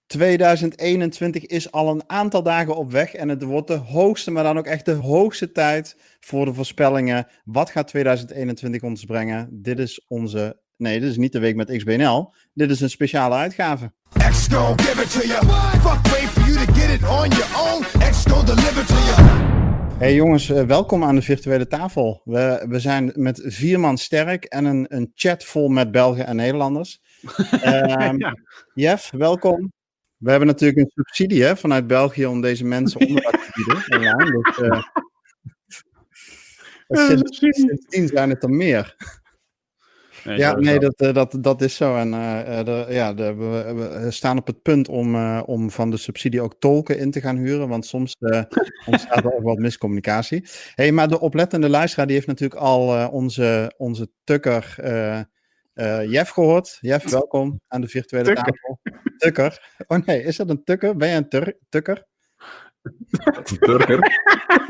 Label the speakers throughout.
Speaker 1: 2021 is al een aantal dagen op weg en het wordt de hoogste, maar dan ook echt de hoogste tijd voor de voorspellingen. Wat gaat 2021 ons brengen? Dit is niet de week met XBNL. Dit is een speciale uitgave. Hey jongens, welkom aan de virtuele tafel. We zijn met 4 man sterk en een chat vol met Belgen en Nederlanders. Ja. Jeff, welkom. We hebben natuurlijk een subsidie vanuit België om deze mensen onderdak te bieden online. Dus, sindsdien zijn het er meer. Dat is zo. En we staan op het punt om van de subsidie ook tolken in te gaan huren, want soms ontstaat er ook wat miscommunicatie. Hey, maar de oplettende luisteraar die heeft natuurlijk al onze tukker Jeff gehoord. Jeff, welkom aan de virtuele tafel. Tukker. Oh nee, is dat een tukker? Ben jij een tukker?
Speaker 2: Turker?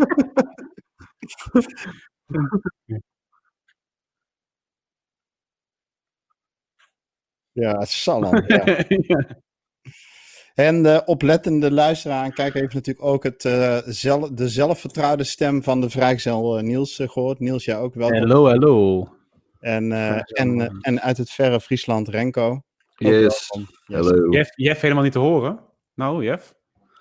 Speaker 1: Ja, Salland. Ja. Ja. En de oplettende luisteraar en kijker heeft natuurlijk ook de zelfvertrouwde stem van de vrijgezel Niels gehoord. Niels, jij ook welkom.
Speaker 3: Hallo.
Speaker 1: En uit het verre Friesland Renko.
Speaker 2: Yes. Hallo.
Speaker 3: Jeff helemaal niet te horen. Nou, Jeff.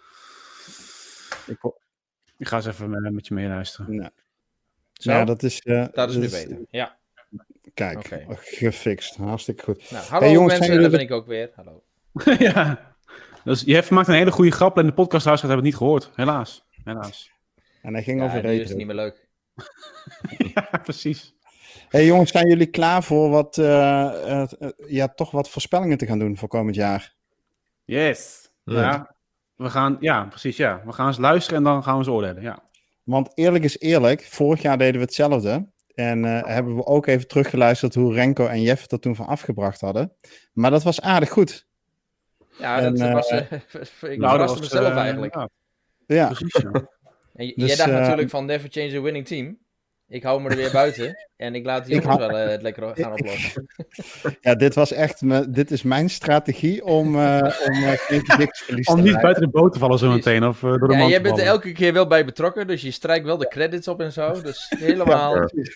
Speaker 3: Ik ga eens even met je meeluisteren.
Speaker 1: Nou. Ja, dat is
Speaker 4: nu beter. Ja.
Speaker 1: Kijk, gefixt. Hartstikke goed.
Speaker 4: Nou, hallo jongens, mensen, daar ben ik ook weer. Hallo.
Speaker 3: Ja. Dus Jeff maakt een hele goede grap en de podcastluisteraars hebben het niet gehoord. Helaas.
Speaker 1: En hij ging over retro.
Speaker 4: Nu is het niet meer leuk.
Speaker 3: Ja, precies.
Speaker 1: Hey jongens, zijn jullie klaar voor toch wat voorspellingen te gaan doen voor komend jaar?
Speaker 3: Yes. Ja. We gaan eens luisteren en dan gaan we eens oordelen, ja.
Speaker 1: Want eerlijk is eerlijk, vorig jaar deden we hetzelfde. En hebben we ook even teruggeluisterd hoe Renko en Jeff het er toen van afgebracht hadden. Maar dat was aardig goed.
Speaker 4: Ja, dat was... ik verraste mezelf eigenlijk.
Speaker 1: Ja.
Speaker 3: Precies, ja.
Speaker 4: En jij dacht natuurlijk van never change a winning team. Ik hou me er weer buiten. En ik laat die jongens wel het lekker gaan oplossen.
Speaker 1: Ja, dit is mijn strategie om geen verlies te
Speaker 3: om niet buiten de boot te vallen zo meteen. Of door de man te
Speaker 4: jij bent er
Speaker 3: vallen.
Speaker 4: elke keer wel bij betrokken. Dus je strijkt wel de credits op en zo. Dus helemaal...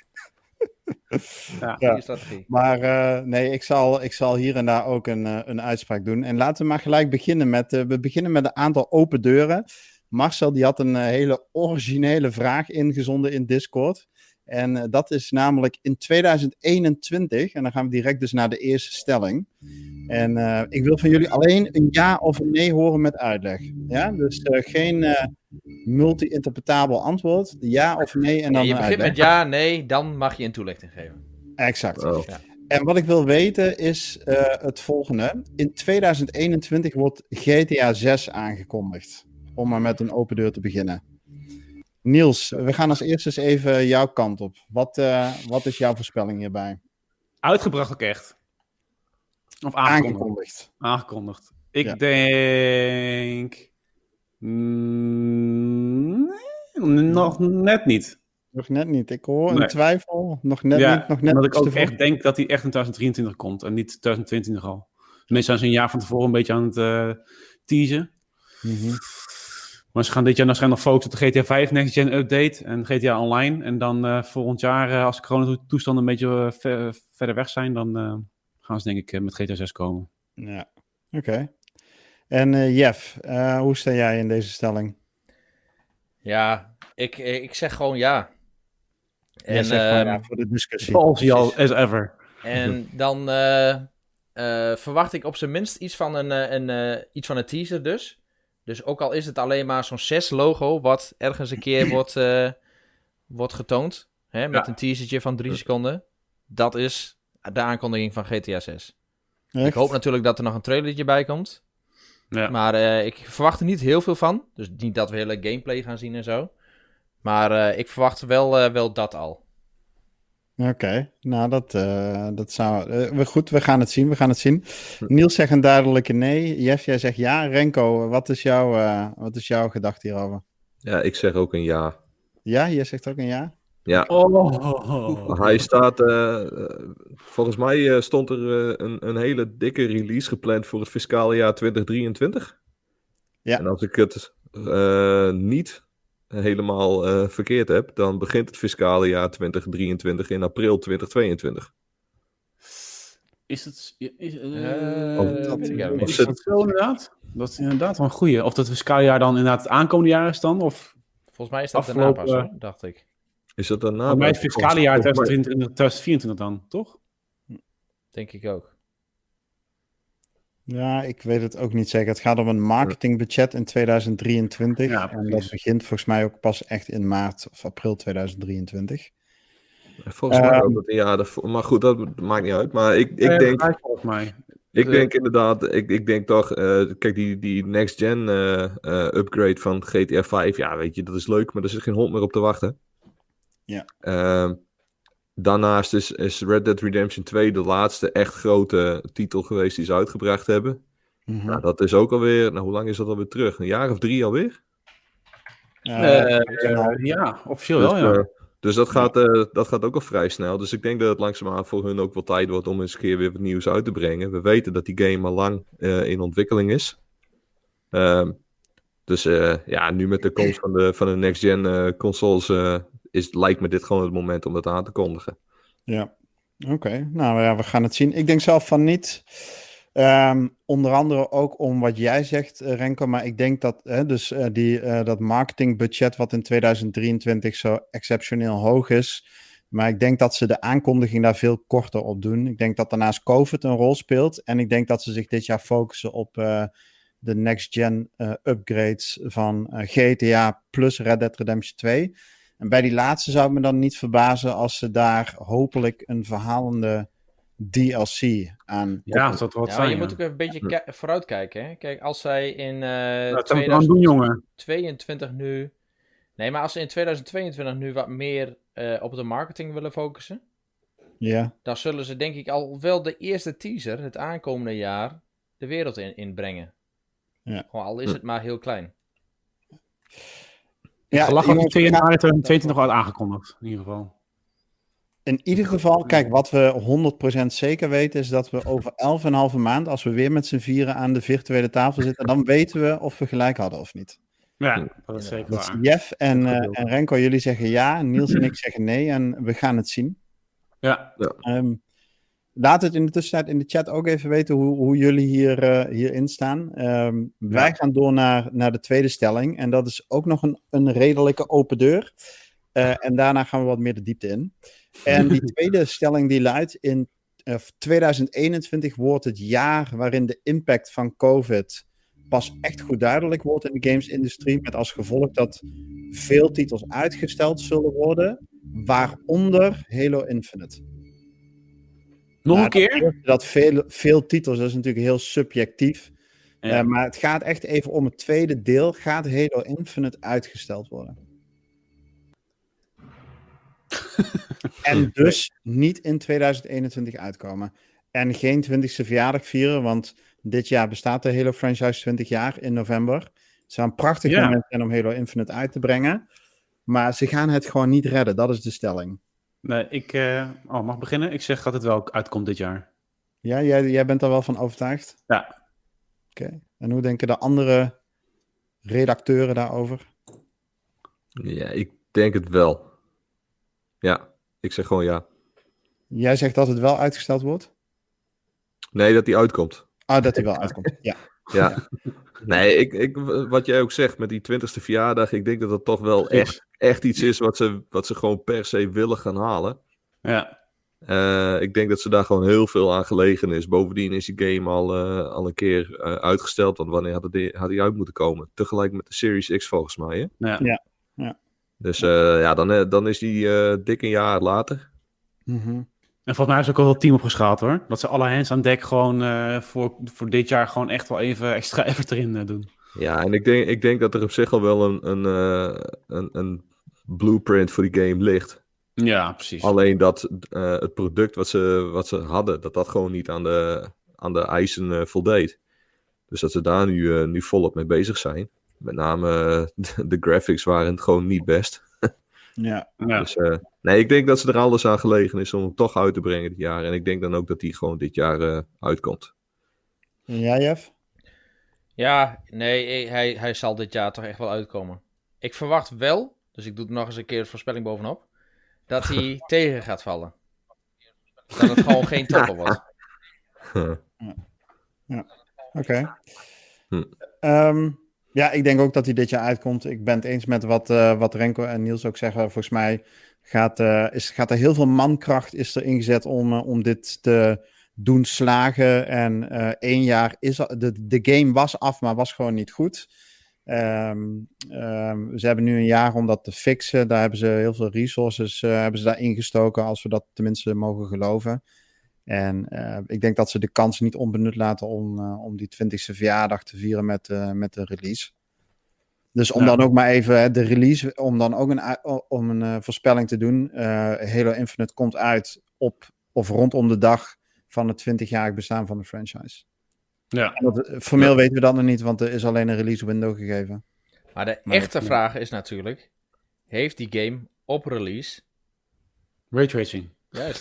Speaker 1: Ja. Strategie. Maar ik zal hier en daar ook een uitspraak doen. En laten we maar gelijk beginnen we beginnen met een aantal open deuren. Marcel die had een hele originele vraag ingezonden in Discord. En dat is namelijk in 2021, en dan gaan we direct dus naar de eerste stelling. En ik wil van jullie alleen een ja of een nee horen met uitleg. Ja? Dus geen multi-interpretabel antwoord. Ja of nee en dan
Speaker 4: je begint met ja, nee, dan mag je een toelichting geven.
Speaker 1: Exact.
Speaker 2: Oh.
Speaker 1: Ja. En wat ik wil weten is het volgende. In 2021 wordt GTA 6 aangekondigd. Om maar met een open deur te beginnen. Niels, we gaan als eerste eens even jouw kant op. Wat is jouw voorspelling hierbij?
Speaker 3: Uitgebracht ook echt? Of aangekondigd? Aangekondigd. Ik denk... nog net niet.
Speaker 1: Nog net niet. Ik hoor een twijfel. Nog net niet.
Speaker 3: Omdat ik ook echt denk dat hij echt in 2023 komt. En niet 2022 al. Meestal zijn ze een jaar van tevoren een beetje aan het teasen. Mm-hmm. Maar ze gaan dit jaar waarschijnlijk nog focussen op de GTA 5 Next Gen Update en GTA Online. En dan volgend jaar, als de coronatoestanden een beetje verder weg zijn, dan gaan ze denk ik met GTA 6 komen.
Speaker 1: Ja, oké. En Jeff, hoe sta jij in deze stelling?
Speaker 4: Ja, ik zeg gewoon ja.
Speaker 1: En ja, voor de discussie.
Speaker 3: As ever.
Speaker 4: En dan verwacht ik op zijn minst iets van een teaser dus. Dus ook al is het alleen maar zo'n 6 logo, wat ergens een keer wordt getoond, met een teasertje van 3 seconden. Dat is de aankondiging van GTA 6. Echt? Ik hoop natuurlijk dat er nog een trailertje bij komt. Ja. Maar ik verwacht er niet heel veel van. Dus niet dat we hele gameplay gaan zien en zo. Maar ik verwacht wel dat al.
Speaker 1: Oké, nou dat zou... goed, we gaan het zien. Niels zegt een duidelijke nee. Jeff, jij zegt ja. Renko, wat is jouw gedachte hierover?
Speaker 2: Ja, ik zeg ook een ja.
Speaker 1: Ja, jij zegt ook een ja?
Speaker 2: Ja. Hij staat... volgens mij stond er een hele dikke release gepland voor het fiscale jaar 2023.
Speaker 1: Ja.
Speaker 2: En als ik het niet helemaal verkeerd heb, dan begint het fiscale jaar 2023 in april 2022.
Speaker 3: Is het...
Speaker 4: dat weet ik eigenlijk niet.
Speaker 3: Is dat zo inderdaad? Dat is inderdaad wel een goeie. Of dat fiscale jaar dan inderdaad het aankomende jaar is dan? Of
Speaker 4: Volgens mij is dat
Speaker 3: afgelopen...
Speaker 4: daarna pas, hoor, dacht ik.
Speaker 2: Is dat daarna?
Speaker 3: Voor mij het fiscale jaar 2024 dan, toch?
Speaker 4: Denk ik ook.
Speaker 1: Ja, ik weet het ook niet zeker. Het gaat om een marketingbudget in 2023.
Speaker 3: Ja,
Speaker 1: en dat begint volgens mij ook pas echt in maart of april 2023.
Speaker 2: Volgens mij ook dat een jaar ervoor. Maar goed, dat maakt niet uit. Maar ik denk...
Speaker 3: Volgens mij.
Speaker 2: Ik denk inderdaad, ik denk toch, kijk, die next gen upgrade van GTA 5, ja, weet je, dat is leuk, maar er zit geen hond meer op te wachten.
Speaker 1: Ja.
Speaker 2: Daarnaast is Red Dead Redemption 2 de laatste echt grote titel geweest die ze uitgebracht hebben.
Speaker 1: Mm-hmm.
Speaker 2: Nou, dat is ook alweer, nou, hoe lang is dat alweer terug? Een jaar of 3 alweer?
Speaker 3: Ja, officieel wel, ja.
Speaker 2: Dus dat gaat ook al vrij snel. Dus ik denk dat het langzaamaan voor hun ook wel tijd wordt om eens een keer weer wat nieuws uit te brengen. We weten dat die game al lang in ontwikkeling is. Dus nu met de komst van de next-gen consoles lijkt me dit gewoon het moment om dat aan te kondigen.
Speaker 1: Ja, oké. Nou ja, we gaan het zien. Ik denk zelf van niet. Onder andere ook om wat jij zegt, Renko, maar ik denk dat dat marketingbudget wat in 2023 zo exceptioneel hoog is, maar ik denk dat ze de aankondiging daar veel korter op doen. Ik denk dat daarnaast COVID een rol speelt en ik denk dat ze zich dit jaar focussen op de next-gen upgrades van GTA plus Red Dead Redemption 2. En bij die laatste zou het me dan niet verbazen als ze daar hopelijk een verhalende DLC aan.
Speaker 3: Ja, dat zou het wat zijn.
Speaker 4: Je moet ook even een beetje vooruitkijken. Hè? Kijk, als zij in 2022 nu... Nee, maar als ze in 2022 nu wat meer op de marketing willen focussen...
Speaker 1: Ja.
Speaker 4: Dan zullen ze denk ik al wel de eerste teaser het aankomende jaar de wereld inbrengen.
Speaker 1: Ja.
Speaker 4: Gewoon al is het maar heel klein.
Speaker 3: Ja, gelach had 2 januari 2022 nog al aangekondigd, in ieder geval.
Speaker 1: In ieder geval, kijk, wat we 100% zeker weten is dat we over 11,5 maand, als we weer met z'n vieren aan de virtuele tafel zitten, dan weten we of we gelijk hadden of niet.
Speaker 3: Ja, dat is zeker waar.
Speaker 1: Jeff en Renko, jullie zeggen ja, Niels en ik zeggen nee en we gaan het zien.
Speaker 3: Ja.
Speaker 1: Laat het in de tussentijd in de chat ook even weten hoe jullie hierin staan. Wij gaan door naar de tweede stelling. En dat is ook nog een redelijke open deur. En daarna gaan we wat meer de diepte in. En die tweede stelling die luidt: in 2021 wordt het jaar waarin de impact van COVID pas echt goed duidelijk wordt in de gamesindustrie. Met als gevolg dat veel titels uitgesteld zullen worden. Waaronder Halo Infinite.
Speaker 3: Nog een keer?
Speaker 1: Dat veel titels, dat is natuurlijk heel subjectief. Ja. Maar het gaat echt even om het tweede deel. Gaat Halo Infinite uitgesteld worden? En dus niet in 2021 uitkomen. En geen 20e verjaardag vieren, want dit jaar bestaat de Halo franchise 20 jaar in november. Het zou een prachtig moment zijn om Halo Infinite uit te brengen. Maar ze gaan het gewoon niet redden, dat is de stelling.
Speaker 3: Nee, ik mag beginnen. Ik zeg dat het wel uitkomt dit jaar.
Speaker 1: Ja, jij bent er wel van overtuigd?
Speaker 3: Ja.
Speaker 1: Oké. En hoe denken de andere redacteuren daarover?
Speaker 2: Ja, ik denk het wel. Ja, ik zeg gewoon ja.
Speaker 1: Jij zegt dat het wel uitgesteld wordt?
Speaker 2: Nee, dat die uitkomt.
Speaker 1: Dat die wel uitkomt, ja.
Speaker 2: Ja. Nee, wat jij ook zegt met die 20e verjaardag, ik denk dat dat toch wel echt iets is wat ze gewoon per se willen gaan halen.
Speaker 3: Ja.
Speaker 2: Ik denk dat ze daar gewoon heel veel aan gelegen is. Bovendien is die game al een keer uitgesteld, want wanneer had die uit moeten komen? Tegelijk met de Series X volgens mij, hè?
Speaker 1: Ja.
Speaker 2: Dus dan is die dik een jaar later.
Speaker 1: Mm-hmm.
Speaker 3: En volgens mij is ook al wel het team opgeschaald, hoor. Dat ze alle hands aan dek gewoon voor dit jaar gewoon echt wel even extra effort erin doen.
Speaker 2: Ja, en ik denk dat er op zich al wel een blueprint voor die game ligt.
Speaker 3: Ja, precies.
Speaker 2: Alleen dat het product wat ze hadden, dat gewoon niet aan de eisen voldeed. Dus dat ze daar nu volop mee bezig zijn. Met name de graphics waren gewoon niet best.
Speaker 1: Ja.
Speaker 2: Dus, nee, ik denk dat ze er alles aan gelegen is om hem toch uit te brengen dit jaar. En ik denk dan ook dat hij gewoon dit jaar uitkomt.
Speaker 1: En jij, Jeff?
Speaker 4: Ja, nee, hij zal dit jaar toch echt wel uitkomen. Ik verwacht wel, dus ik doe er nog eens een keer de voorspelling bovenop, dat hij tegen gaat vallen. Dat het gewoon geen topper wordt.
Speaker 1: Oké. Ja, ik denk ook dat hij dit jaar uitkomt. Ik ben het eens met wat Renko en Niels ook zeggen. Volgens mij gaat er heel veel mankracht is er ingezet om dit te doen slagen. En 1 jaar is de game was af, maar was gewoon niet goed. Ze hebben nu 1 jaar om dat te fixen. Daar hebben ze heel veel resources hebben ze daar ingestoken, als we dat tenminste mogen geloven. En ik denk dat ze de kans niet onbenut laten om die 20e verjaardag te vieren met de release. Dus om dan ook maar even de release, om dan ook een voorspelling te doen. Halo Infinite komt uit op of rondom de dag van het 20-jarig bestaan van de franchise.
Speaker 3: Ja.
Speaker 1: Formeel weten we dat nog niet, want er is alleen een release window gegeven.
Speaker 4: Maar de echte vraag is natuurlijk, heeft die game op release...
Speaker 3: Raytracing.
Speaker 4: Juist.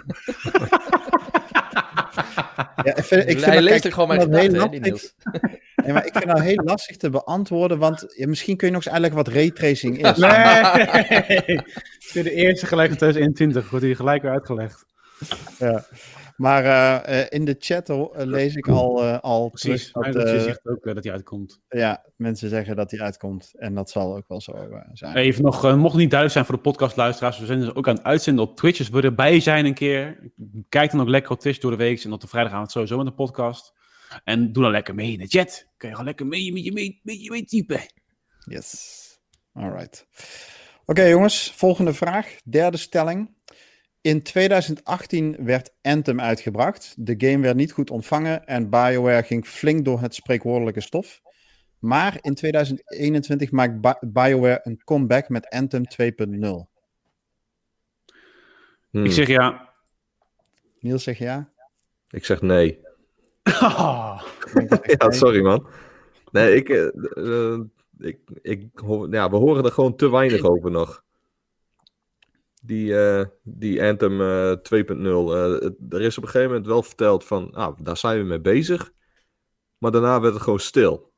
Speaker 1: Ja,
Speaker 4: Hij leest er gewoon mijn gedachten, die Niels.
Speaker 1: Nee, maar ik vind het heel lastig te beantwoorden, want misschien kun je nog eens uitleggen wat raytracing is.
Speaker 3: Nee! Het is de eerste gelijk van 2021, wordt hier gelijk weer uitgelegd.
Speaker 1: Ja. Maar in de chat lees ik al
Speaker 3: Precies,
Speaker 1: terug
Speaker 3: dat je zegt ook dat hij uitkomt.
Speaker 1: Ja, mensen zeggen dat hij uitkomt. En dat zal ook wel zo zijn.
Speaker 3: Even nog, mocht het niet duidelijk zijn voor de podcastluisteraars, we zijn dus ook aan het uitzenden op Twitch. Dus wil je erbij zijn een keer, kijk dan ook lekker op Twitch door de week. En op de vrijdagavond sowieso met de podcast. En doe dan lekker mee in de chat. Kun je gewoon lekker mee typen.
Speaker 1: Yes. Alright. Oké, jongens, volgende vraag. Derde stelling. In 2018 werd Anthem uitgebracht. De game werd niet goed ontvangen en BioWare ging flink door het spreekwoordelijke stof. Maar in 2021 maakt BioWare een comeback met Anthem 2.0.
Speaker 3: Ik zeg ja.
Speaker 1: Niels zegt ja.
Speaker 2: Ik zeg nee. Ja, sorry man. Nee, we horen er gewoon te weinig over nog. Die Anthem 2.0. Er is op een gegeven moment wel verteld van, daar zijn we mee bezig. Maar daarna werd het gewoon stil.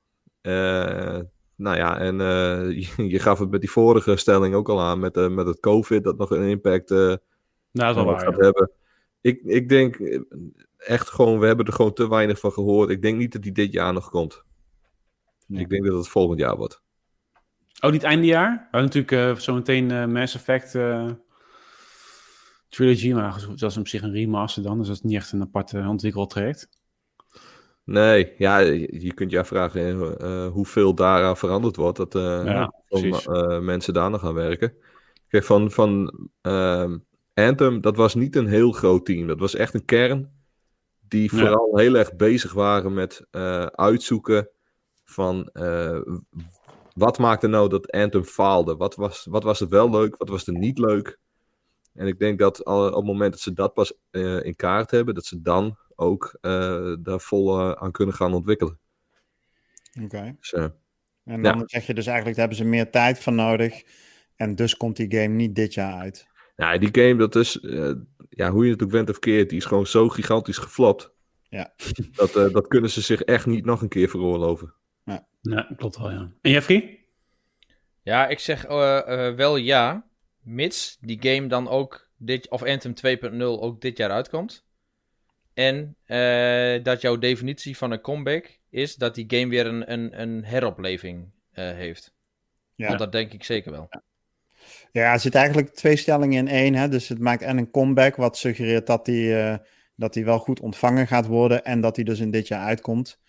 Speaker 2: Je gaf het met die vorige stelling ook al aan, met het COVID, dat nog een impact gaat hebben. Ik denk echt gewoon, we hebben er gewoon te weinig van gehoord. Ik denk niet dat die dit jaar nog komt. Ja. Ik denk dat het volgend jaar wordt.
Speaker 3: Oh, niet eindejaar? We hadden natuurlijk zometeen Mass Effect Trilogy, maar dat is op zich een remaster dan, dus dat is niet echt een apart ontwikkeltraject.
Speaker 2: Nee, ja, je kunt je afvragen hoeveel daaraan veranderd wordt, dat mensen daar nog aan werken. Kijk, van Anthem, dat was niet een heel groot team. Dat was echt een kern die vooral heel erg bezig waren met uitzoeken van wat maakte nou dat Anthem faalde? Wat was er wel leuk? Wat was er niet leuk? En ik denk dat op het moment dat ze dat pas in kaart hebben, dat ze dan ook daar vol aan kunnen gaan ontwikkelen.
Speaker 1: Oké.
Speaker 2: Dus,
Speaker 1: en dan zeg je dus eigenlijk, daar hebben ze meer tijd van nodig. En dus komt die game niet dit jaar uit.
Speaker 2: Ja, die game, dat is, hoe je het ook went of keert, die is gewoon zo gigantisch geflopt.
Speaker 1: Ja.
Speaker 2: Dat kunnen ze zich echt niet nog een keer veroorloven.
Speaker 3: Ja, klopt wel, ja. En Jeffrey? Ja,
Speaker 4: ik zeg wel ja, mits die game dan ook of Anthem 2.0 ook dit jaar uitkomt. En dat jouw definitie van een comeback is dat die game weer een heropleving heeft. Ja. Want dat denk ik zeker wel.
Speaker 1: Ja, er zit eigenlijk 2 stellingen in 1. Hè? Dus het maakt een comeback, wat suggereert dat die wel goed ontvangen gaat worden. En dat die dus in dit jaar uitkomt.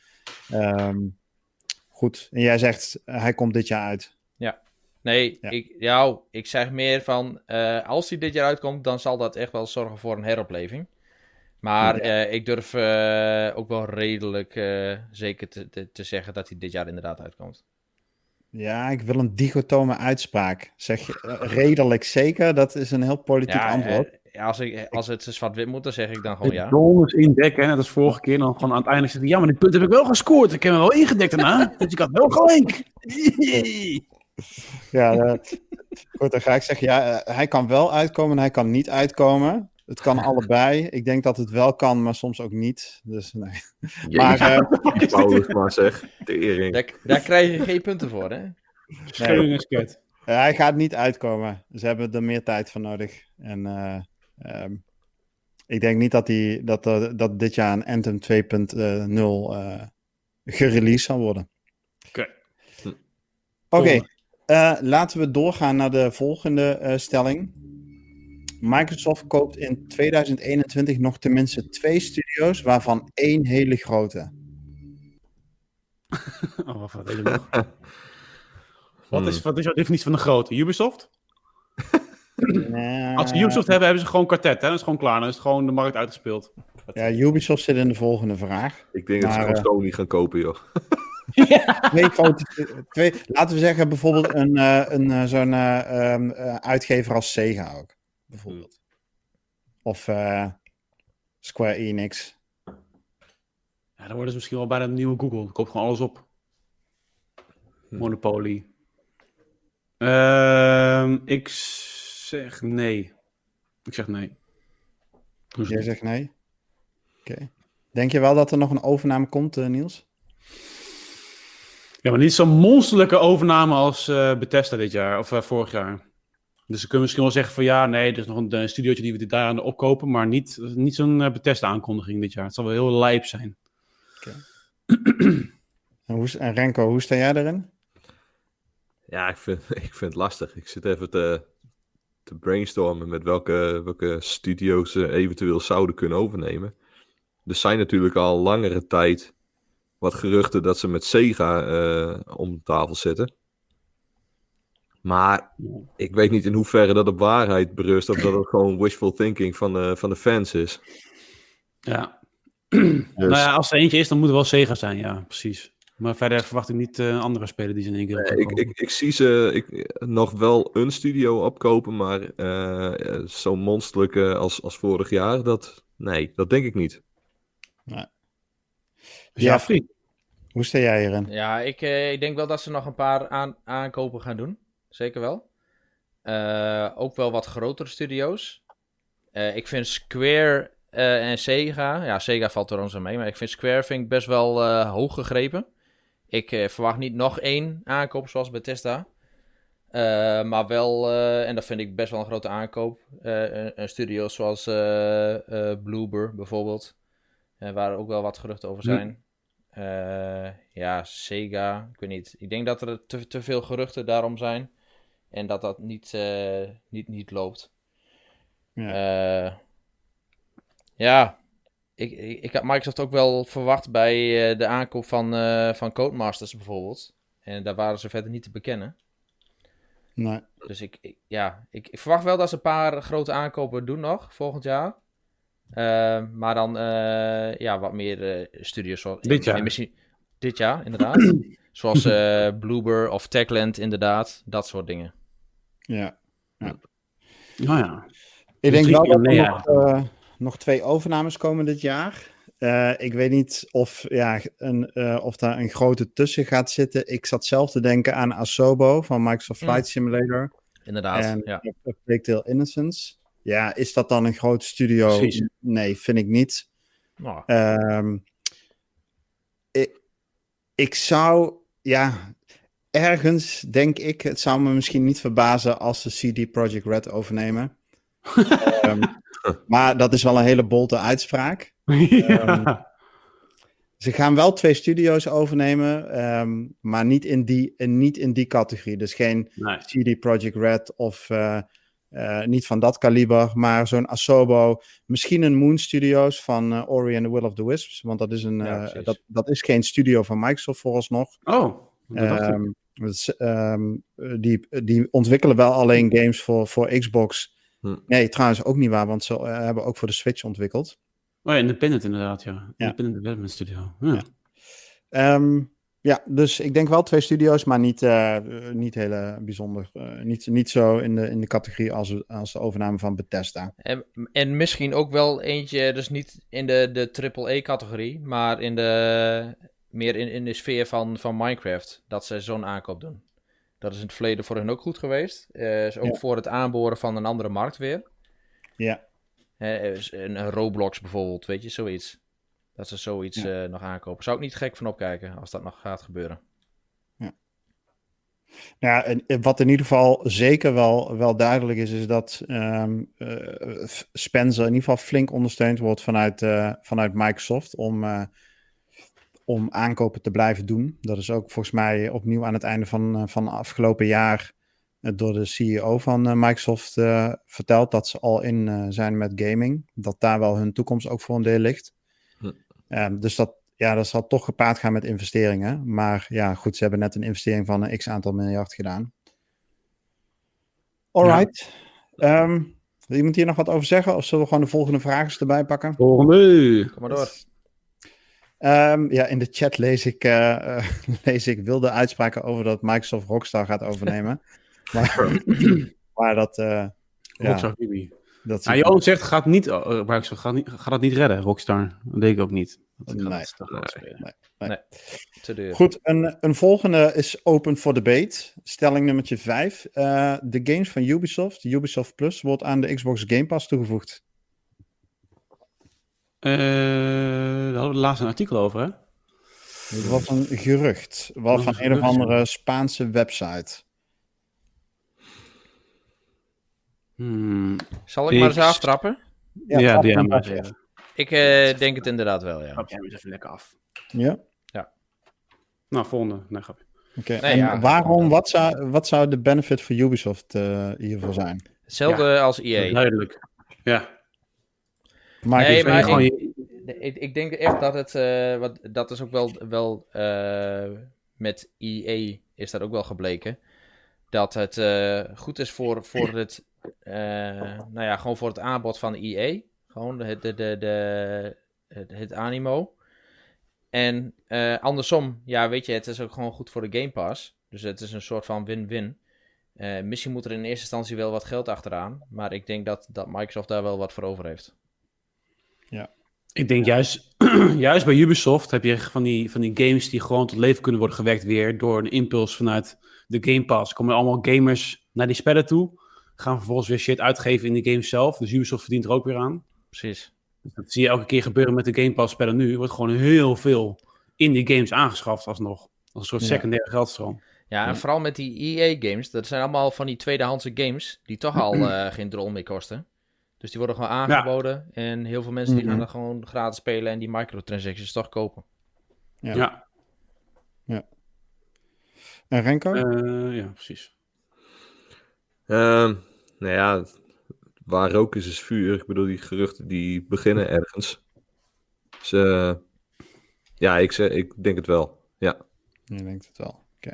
Speaker 1: Goed, en jij zegt hij komt dit jaar uit.
Speaker 4: Ja. Nee, ik zeg meer van als hij dit jaar uitkomt, dan zal dat echt wel zorgen voor een heropleving. Maar ik durf ook wel redelijk zeker te zeggen dat hij dit jaar inderdaad uitkomt.
Speaker 1: Ja, ik wil een dichotome uitspraak. Zeg redelijk zeker, dat is een heel politiek antwoord.
Speaker 4: Als het zwart-wit moet, dan zeg ik dan gewoon ja.
Speaker 3: Donders indekken, net als vorige keer. Dan gewoon aan het einde zeggen, ja, maar die punt heb ik wel gescoord. Ik heb hem wel ingedekt daarna. Dus ik had wel gelijk.
Speaker 1: Ja, Goed, dan ga ik zeggen, hij kan wel uitkomen en hij kan niet uitkomen. Het kan allebei. Ik denk dat het wel kan, maar soms ook niet. Dus nee.
Speaker 2: Maar Paulus maar zeg, tering.
Speaker 4: Daar krijg je geen punten voor, hè?
Speaker 3: Scheuring is kut.
Speaker 1: Hij gaat niet uitkomen. Ze hebben er meer tijd voor nodig. En ik denk niet dat dit jaar een Anthem 2.0 gereleased zal worden. Oké. Laten we doorgaan naar de volgende stelling. Microsoft koopt in 2021 nog tenminste 2 studio's, waarvan 1 hele grote.
Speaker 3: Wat weet je nog? Wat is jouw definitie van een grote? Ubisoft? Als ze Ubisoft hebben ze gewoon kwartet. Hè? Dat is gewoon klaar. Dan is het gewoon de markt uitgespeeld.
Speaker 1: Ja, Ubisoft zit in de volgende vraag.
Speaker 2: Ik denk dat ze gewoon Sony gaan kopen, joh.
Speaker 1: Twee, laten we zeggen bijvoorbeeld zo'n uitgever als Sega ook. Bijvoorbeeld. Of Square Enix.
Speaker 3: Ja, dan worden ze misschien wel bijna een nieuwe Google. Dan koopt gewoon alles op. Monopoly. Ik zeg nee.
Speaker 1: Jij zegt nee? Oké. Denk je wel dat er nog een overname komt, Niels?
Speaker 3: Ja, maar niet zo'n monsterlijke overname als Bethesda dit jaar, of vorig jaar. Dus ze kunnen misschien wel zeggen van ja, nee, er is nog een studiootje die we daar aan de opkopen, maar niet zo'n Bethesda-aankondiging dit jaar. Het zal wel heel lijp zijn.
Speaker 1: Okay. En Renko, hoe sta jij erin?
Speaker 2: Ja, ik vind het lastig. Ik zit even te brainstormen met welke studio's ze eventueel zouden kunnen overnemen. Er zijn natuurlijk al langere tijd wat geruchten dat ze met Sega om tafel zitten. Maar ik weet niet in hoeverre dat op waarheid berust of dat het gewoon wishful thinking van de fans is.
Speaker 3: Ja. Dus... Nou ja, als er eentje is, dan moet het wel Sega zijn, ja, precies. Maar verder verwacht ik niet andere spelers die ze in één keer
Speaker 2: ik zie ze nog wel een studio opkopen, maar zo'n monsterlijke als vorig jaar, dat denk ik niet.
Speaker 1: Nee.
Speaker 3: Ja, Friek.
Speaker 1: Hoe sta jij hierin?
Speaker 4: Ja, ik denk wel dat ze nog een paar aankopen gaan doen. Zeker wel. Ook wel wat grotere studio's. Ik vind Square en Sega... Ja, Sega valt er ons aan mee. Maar ik vind Square best wel hoog gegrepen. Ik verwacht niet nog 1 aankoop zoals Bethesda. Maar wel... en dat vind ik best wel een grote aankoop. Een studio zoals Bloober bijvoorbeeld. Waar ook wel wat geruchten over zijn. Ja, Sega. Ik weet niet. Ik denk dat er te veel geruchten daarom zijn. En dat niet loopt. Ja. Ik had Microsoft ook wel verwacht bij de aankoop van Codemasters bijvoorbeeld. En daar waren ze verder niet te bekennen.
Speaker 1: Nee.
Speaker 4: Dus ik verwacht wel dat ze een paar grote aankopen doen nog volgend jaar. Maar dan wat meer studios.
Speaker 3: Dit jaar?
Speaker 4: Misschien, dit jaar, inderdaad. Zoals Bloober of Techland, inderdaad. Dat soort dingen.
Speaker 1: Ja.
Speaker 3: Nou ja.
Speaker 1: Ik denk wel dat er nog 2 overnames komen dit jaar. Ik weet niet of daar een grote tussen gaat zitten. Ik zat zelf te denken aan Asobo van Microsoft Flight Simulator.
Speaker 4: Inderdaad,
Speaker 1: en
Speaker 4: ja.
Speaker 1: Plague Tale Innocence. Ja, is dat dan een groot studio?
Speaker 3: Precies.
Speaker 1: Nee, vind ik niet.
Speaker 4: Oh.
Speaker 1: Ik zou, ergens denk ik, het zou me misschien niet verbazen als ze CD Projekt Red overnemen. Maar dat is wel een hele bolte uitspraak.
Speaker 3: Ja.
Speaker 1: Ze gaan wel 2 studio's overnemen, maar niet in die categorie. Dus geen CD Projekt Red of niet van dat kaliber, maar zo'n Asobo. Misschien een Moon Studios van Ori and the Will of the Wisps, want dat is dat is geen studio van Microsoft vooralsnog.
Speaker 3: Oh, dat dacht ik.
Speaker 1: Die ontwikkelen wel alleen games voor Xbox. Nee, trouwens ook niet waar, want ze hebben ook voor de Switch ontwikkeld.
Speaker 3: Oh ja, Independent inderdaad, ja. Independent Development Studio.
Speaker 1: Ja, dus ik denk wel 2 studio's, maar niet hele bijzonder. Niet zo in de categorie als de overname van Bethesda.
Speaker 4: En misschien ook wel eentje, dus niet in de AAA-categorie, maar meer in de sfeer van Minecraft, dat ze zo'n aankoop doen. Dat is in het verleden voor hen ook goed geweest. Is ook voor het aanboren van een andere markt weer.
Speaker 1: Ja.
Speaker 4: Een Roblox bijvoorbeeld, weet je, zoiets. Dat ze zoiets nog aankopen. Zou ik niet gek van opkijken als dat nog gaat gebeuren.
Speaker 1: Ja, en wat in ieder geval zeker wel duidelijk is dat Spencer in ieder geval flink ondersteund wordt vanuit Microsoft om aankopen te blijven doen. Dat is ook volgens mij opnieuw aan het einde van afgelopen jaar door de CEO van Microsoft verteld dat ze al in zijn met gaming. Dat daar wel hun toekomst ook voor een deel ligt. Dus dat zal toch gepaard gaan met investeringen. Maar ja, goed, ze hebben net een investering van een x-aantal miljard gedaan. Alright. Ja. Wil iemand hier nog wat over zeggen? Of zullen we gewoon de volgende vragen erbij pakken?
Speaker 3: Volgende.
Speaker 4: Kom maar door.
Speaker 1: In de chat lees ik wilde uitspraken over dat Microsoft Rockstar gaat overnemen. maar dat...
Speaker 3: Rockstar Bibi. Johan zegt, Microsoft gaat dat niet redden, Rockstar. Dat denk ik ook niet.
Speaker 1: Nee.
Speaker 4: Te duur.
Speaker 1: Goed, een volgende is open for debate. Stelling nummertje 5. De games van Ubisoft Plus, wordt aan de Xbox Game Pass toegevoegd.
Speaker 3: Daar hadden we laatst een artikel over, hè?
Speaker 1: Het was een gerucht. Van een of andere Spaanse website.
Speaker 4: Zal ik maar eens aftrappen?
Speaker 3: Ja.
Speaker 4: Ik denk het inderdaad wel, ja.
Speaker 3: Trap jij eens even lekker af.
Speaker 1: Ja?
Speaker 4: Ja.
Speaker 3: Nou, volgende. Nee, grapje.
Speaker 1: Okay. Waarom? Wat zou de benefit voor Ubisoft hiervoor zijn?
Speaker 4: Hetzelfde als EA.
Speaker 3: Duidelijk. Ja.
Speaker 4: Maar ik denk echt dat het... dat is ook wel met EA is dat ook wel gebleken. Dat het goed is voor het... gewoon voor het aanbod van EA. Gewoon het animo. En andersom, weet je, het is ook gewoon goed voor de Game Pass. Dus het is een soort van win-win. Misschien moet er in eerste instantie wel wat geld achteraan. Maar ik denk dat Microsoft daar wel wat voor over heeft.
Speaker 1: Ja.
Speaker 3: Ik denk juist bij Ubisoft heb je van die games die gewoon tot leven kunnen worden gewekt weer door een impuls vanuit de Game Pass. Komen allemaal gamers naar die spellen toe, gaan vervolgens weer shit uitgeven in de games zelf. Dus Ubisoft verdient er ook weer aan.
Speaker 4: Precies.
Speaker 3: Dat zie je elke keer gebeuren met de Game Pass spellen nu. Er wordt gewoon heel veel in die games aangeschaft alsnog. Als een soort secundaire geldstroom.
Speaker 4: Ja, en vooral met die EA-games. Dat zijn allemaal van die tweedehandse games die toch al geen drol meer kosten. Dus die worden gewoon aangeboden. Ja. En heel veel mensen die gaan dan gewoon gratis spelen en die microtransactions toch kopen.
Speaker 1: Ja. En Renko?
Speaker 3: Ja, precies.
Speaker 2: Waar rook is vuur. Ik bedoel, die geruchten die beginnen ergens. Dus ik denk het wel. Ja.
Speaker 1: Je denkt het wel. Oké.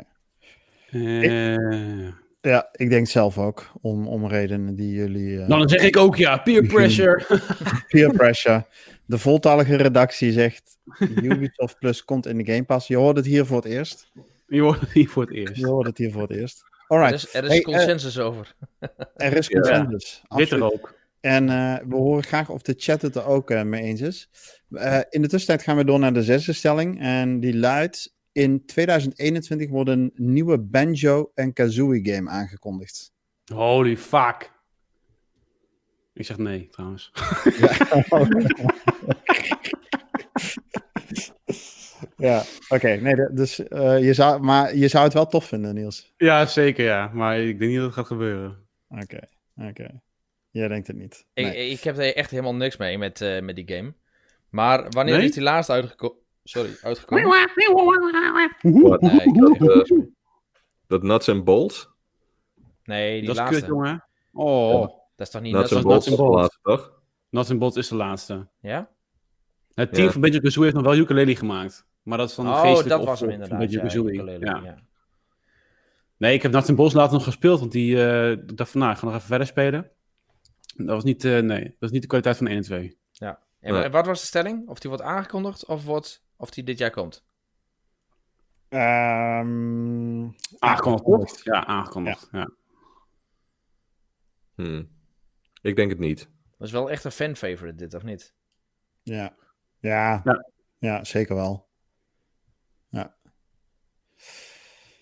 Speaker 1: Ja, ik denk zelf ook. Om redenen die jullie...
Speaker 3: Nou, dan zeg ik ook peer pressure.
Speaker 1: Peer pressure. De voltallige redactie zegt... Ubisoft Plus komt in de Game Pass. Je hoort het hier voor het eerst. Alright.
Speaker 4: Er is consensus over.
Speaker 1: Er is consensus.
Speaker 3: Dit er ook.
Speaker 1: En we horen graag of de chat het er ook mee eens is. In de tussentijd gaan we door naar de 6e stelling. En die luidt... In 2021 wordt een nieuwe Banjo en Kazooie game aangekondigd.
Speaker 3: Holy fuck. Ik zeg nee, trouwens.
Speaker 1: Ja, oké. Nee, dus je zou het wel tof vinden, Niels.
Speaker 3: Ja, zeker ja. Maar ik denk niet dat het gaat gebeuren.
Speaker 1: Oké. Jij denkt het niet. Nee.
Speaker 4: Ik heb er echt helemaal niks mee met die game. Maar wanneer is die laatst uitgekomen?
Speaker 2: Wat? Dat Nuts and Bolts?
Speaker 4: Nee, die
Speaker 3: dat
Speaker 4: laatste.
Speaker 3: Dat is kut, jongen. Oh.
Speaker 4: Dat is toch niet
Speaker 2: Nuts and Bolts is de laatste, toch?
Speaker 3: Nuts and Bolts is de laatste.
Speaker 4: Ja?
Speaker 3: Het team van Banjo-Kazooie heeft nog wel ukulele gemaakt. Maar dat is dan een geestelijke
Speaker 4: dat was hem inderdaad.
Speaker 3: Banjo-Kazooie. Ja. Nee, ik heb Nuts and Bolts later nog gespeeld. Want die dacht van, ik ga nog even verder spelen. Dat was niet, dat was niet de kwaliteit van 1 en 2.
Speaker 4: Ja. En wat was de stelling? Of die wordt aangekondigd of die dit jaar komt?
Speaker 3: Aangekondigd. Ja, aangekondigd. Ja.
Speaker 2: Ik denk het niet.
Speaker 4: Dat is wel echt een fan-favorite dit, of niet?
Speaker 1: Ja, zeker wel. Ja.